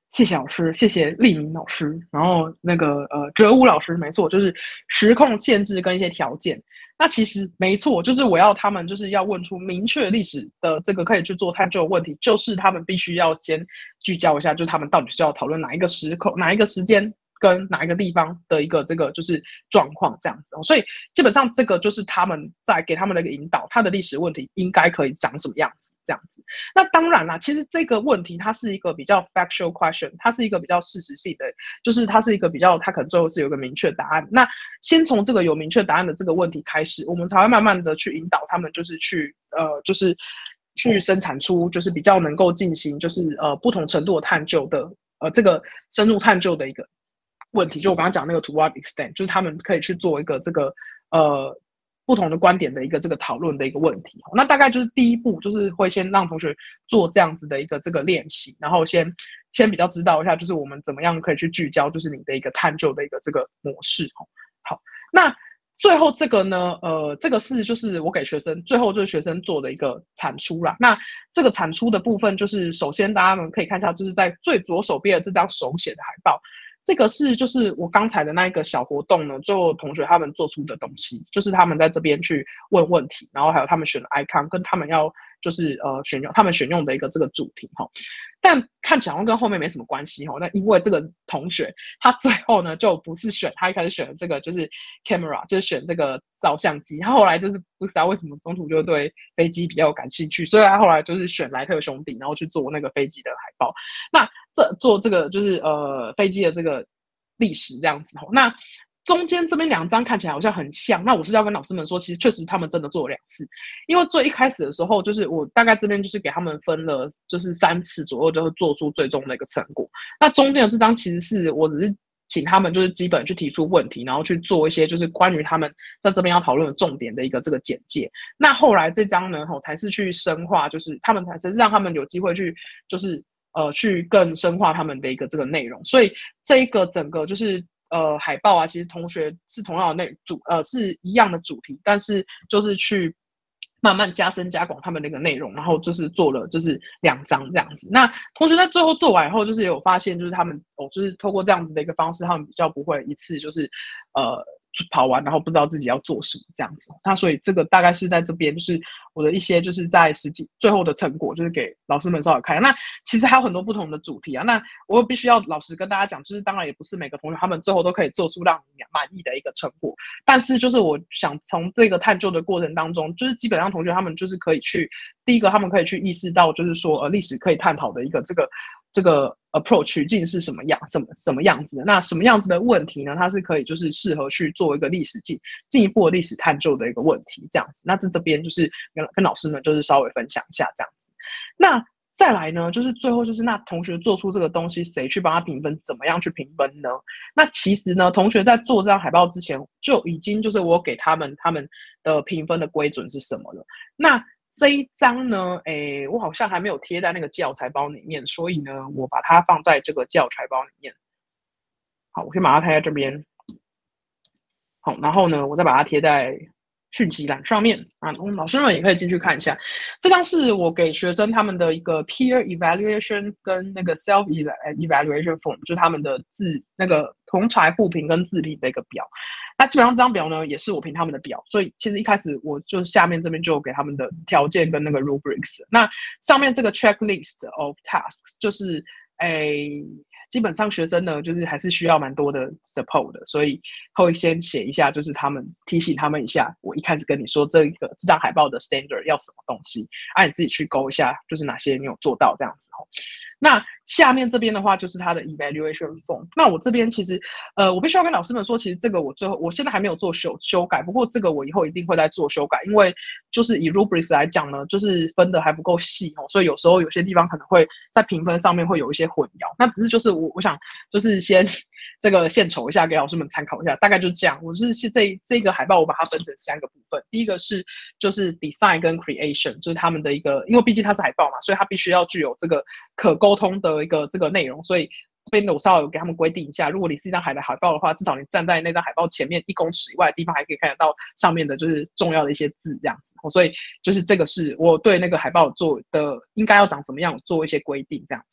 谢谢老师，谢谢立明老师，然后那个呃哲武老师，没错，就是时空限制跟一些条件。那其实没错，就是我要他们就是要问出明确历史的这个可以去做探究的问题，就是他们必须要先聚焦一下，就是他们到底是要讨论哪一个时空、哪一个时间跟哪一个地方的一个这个就是状况这样子。所以基本上这个就是他们在给他们的一个引导，他的历史问题应该可以长什么样子这样子。那当然啦，其实这个问题它是一个比较 factual question， 它是一个比较事实性的，就是它是一个比较，它可能最后是有一个明确答案。那先从这个有明确答案的这个问题开始，我们才会慢慢的去引导他们，就是去呃，就是去生产出就是比较能够进行就是呃不同程度的探究的呃这个深入探究的一个问题。就我刚刚讲那个 to what extent， 就是他们可以去做一个这个呃。不同的观点的一个这个讨论的一个问题，那大概就是第一步，就是会先让同学做这样子的一个这个练习，然后先先比较知道一下，就是我们怎么样可以去聚焦，就是你的一个探究的一个这个模式。好，那最后这个呢，呃，这个是就是我给学生最后就是学生做的一个产出啦。那这个产出的部分，就是首先大家们可以看一下，就是在最左手边的这张手写的海报。这个是就是我刚才的那一个小活动呢，最后同学他们做出的东西，就是他们在这边去问问题，然后还有他们选的 icon 跟他们要就是呃选用他们选用的一个这个主题哈。但看起来好像跟后面没什么关系哈。那因为这个同学他最后呢就不是选他一开始选的这个就是 camera， 就是选这个照相机，他后来就是不知道为什么中途就对飞机比较有感兴趣，所以他后来就是选莱特兄弟，然后去做那个飞机的海报。那这做这个就是呃飞机的这个历史这样子。那中间这边两张看起来好像很像，那我是要跟老师们说，其实确实他们真的做了两次。因为最一开始的时候，就是我大概这边就是给他们分了就是三次左右，就会做出最终的一个成果。那中间的这张其实是我只是请他们就是基本去提出问题，然后去做一些就是关于他们在这边要讨论的重点的一个这个简介。那后来这张呢，才是去深化，就是他们才是让他们有机会去就是呃去更深化他们的一个这个内容。所以这一个整个就是呃海报啊，其实同学是同样的内主呃是一样的主题，但是就是去慢慢加深加广他们的一个内容，然后就是做了就是两张这样子。那同学在最后做完以后，就是有发现，就是他们哦，就是透过这样子的一个方式，他们比较不会一次就是呃跑完，然后不知道自己要做什么这样子。那所以这个大概是在这边，就是我的一些就是在实际最后的成果，就是给老师们稍微看。那其实还有很多不同的主题啊。那我必须要老实跟大家讲，就是当然也不是每个同学他们最后都可以做出让你满意的一个成果，但是就是我想从这个探究的过程当中，就是基本上同学他们就是可以去第一个，他们可以去意识到，就是说呃历史可以探讨的一个这个。这个 approach 取径是什么样什么什么样子的？那什么样子的问题呢？它是可以就是适合去做一个历史进进一步的历史探究的一个问题，这样子。那这这边就是跟跟老师们就是稍微分享一下这样子。那再来呢，就是最后就是那同学做出这个东西，谁去帮他评分？怎么样去评分呢？那其实呢，同学在做这张海报之前就已经就是我给他们他们的评分的规准是什么了。那这一张呢，诶，我好像还没有贴在那个教材包里面，所以呢，我把它放在这个教材包里面。好，我先把它贴在这边。好，然后呢，我再把它贴在讯息栏上面啊，老师们也可以进去看一下。这张是我给学生他们的一个 peer evaluation 跟那个 self evaluation form， 就是他们的自那个同侪互评跟自评的一个表。那基本上这张表呢，也是我评他们的表，所以其实一开始我就下面这边就有给他们的条件跟那个 rubrics。那上面这个 checklist of tasks 就是诶。基本上学生呢，就是还是需要蛮多的 support 的，所以会先写一下，就是他们提醒他们一下，我一开始跟你说这个这张海报的 standard 要什么东西，啊，你自己去勾一下，就是哪些你有做到这样子。那下面这边的话就是它的 evaluation form。那我这边其实，呃，我必须要跟老师们说，其实这个我最后我现在还没有做修修改，不过这个我以后一定会再做修改，因为就是以 rubrics 来讲呢，就是分的还不够细哦，所以有时候有些地方可能会在评分上面会有一些混淆。那只是就是我我想就是先这个献丑一下，给老师们参考一下，大概就是这样。我是这这个海报我把它分成三个部分，第一个是就是 design 跟 creation， 就是他们的一个，因为毕竟它是海报嘛，所以它必须要具有这个可沟通的一个这个内容，所以这边我稍微给他们规定一下，如果你是一张海的海报的话，至少你站在那张海报前面一公尺以外的地方，还可以看得到上面的就是重要的一些字这样子。所以就是这个是我对那个海报做的应该要长怎么样做一些规定这样。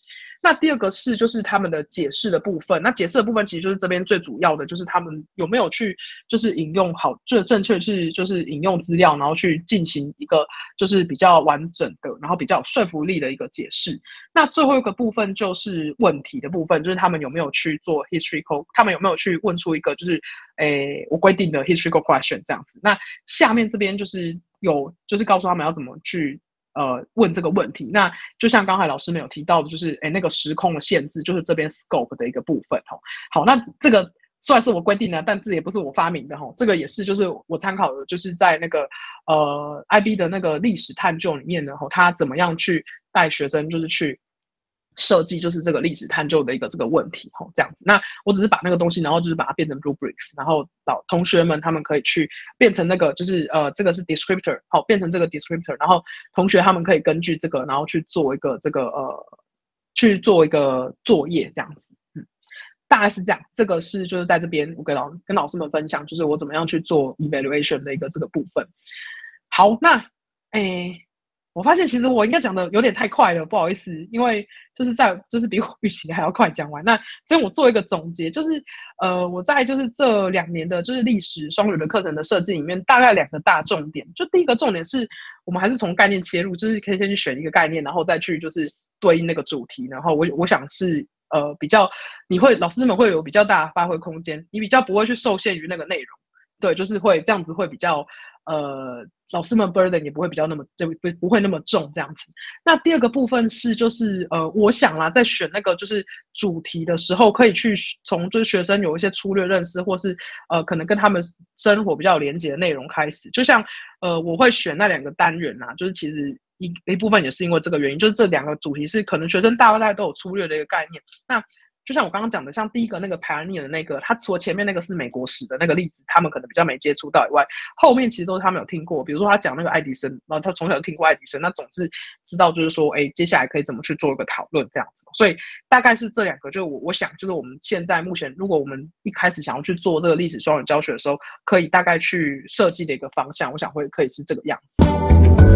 那第二个是就是他们的解释的部分，那解释的部分其实就是这边最主要的就是他们有没有去就是引用好，就正确去就是引用资料，然后去进行一个就是比较完整的，然后比较有说服力的一个解释。那最后一个部分就是问题的部分，就是他们有没有去做 historical， 他们有没有去问出一个就是诶我规定的 historical question 这样子。那下面这边就是有就是告诉他们要怎么去呃问这个问题。那就像刚才老师们有提到的，就是诶那个时空的限制，就是这边 scope 的一个部分哦。好，那这个虽然是我规定的，但这也不是我发明的哈，这个也是就是我参考的，就是在那个呃 I B 的那个历史探究里面呢，哈，他怎么样去带学生就是去设计就是这个历史探究的一个这个问题哈，这样子。那我只是把那个东西，然后就是把它变成 rubrics， 然后老同学们他们可以去变成那个就是呃这个是 descriptor， 好，变成这个 descriptor， 然后同学他们可以根据这个，然后去做一个这个呃去做一个作业这样子，嗯。大概是这样，这个是就是在这边我跟老跟老师们分享，就是我怎么样去做 evaluation 的一个这个部分。好，那诶，我发现其实我应该讲的有点太快了，不好意思，因为就是在就是比我预期还要快讲完。那所以我做一个总结，就是呃我在就是这两年的就是历史双语的课程的设计里面，大概两个大重点。就第一个重点是我们还是从概念切入，就是可以先去选一个概念，然后再去就是对应那个主题，然后我我想是。呃，比较你会老师们会有比较大的发挥空间，你比较不会去受限于那个内容，对，就是会这样子会比较呃，老师们 burden 也不会比较那么就不不会那么重这样子。那第二个部分是就是呃，我想啦，在选那个就是主题的时候，可以去从就是学生有一些粗略认识，或是呃可能跟他们生活比较有连结的内容开始，就像呃我会选那两个单元啦，就是其实。一一部分也是因为这个原因，就是这两个主题是可能学生大概都有粗略的一个概念。那就像我刚刚讲的，像第一个那个 pioneer 的那个，他除了前面那个是美国史的那个例子，他们可能比较没接触到以外，后面其实都是他们有听过。比如说他讲那个爱迪生，然后他从小就听过爱迪生，那总是知道就是说，哎，接下来可以怎么去做一个讨论这样子。所以大概是这两个，就我我想就是我们现在目前，如果我们一开始想要去做这个历史双语教学的时候，可以大概去设计的一个方向，我想会可以是这个样子。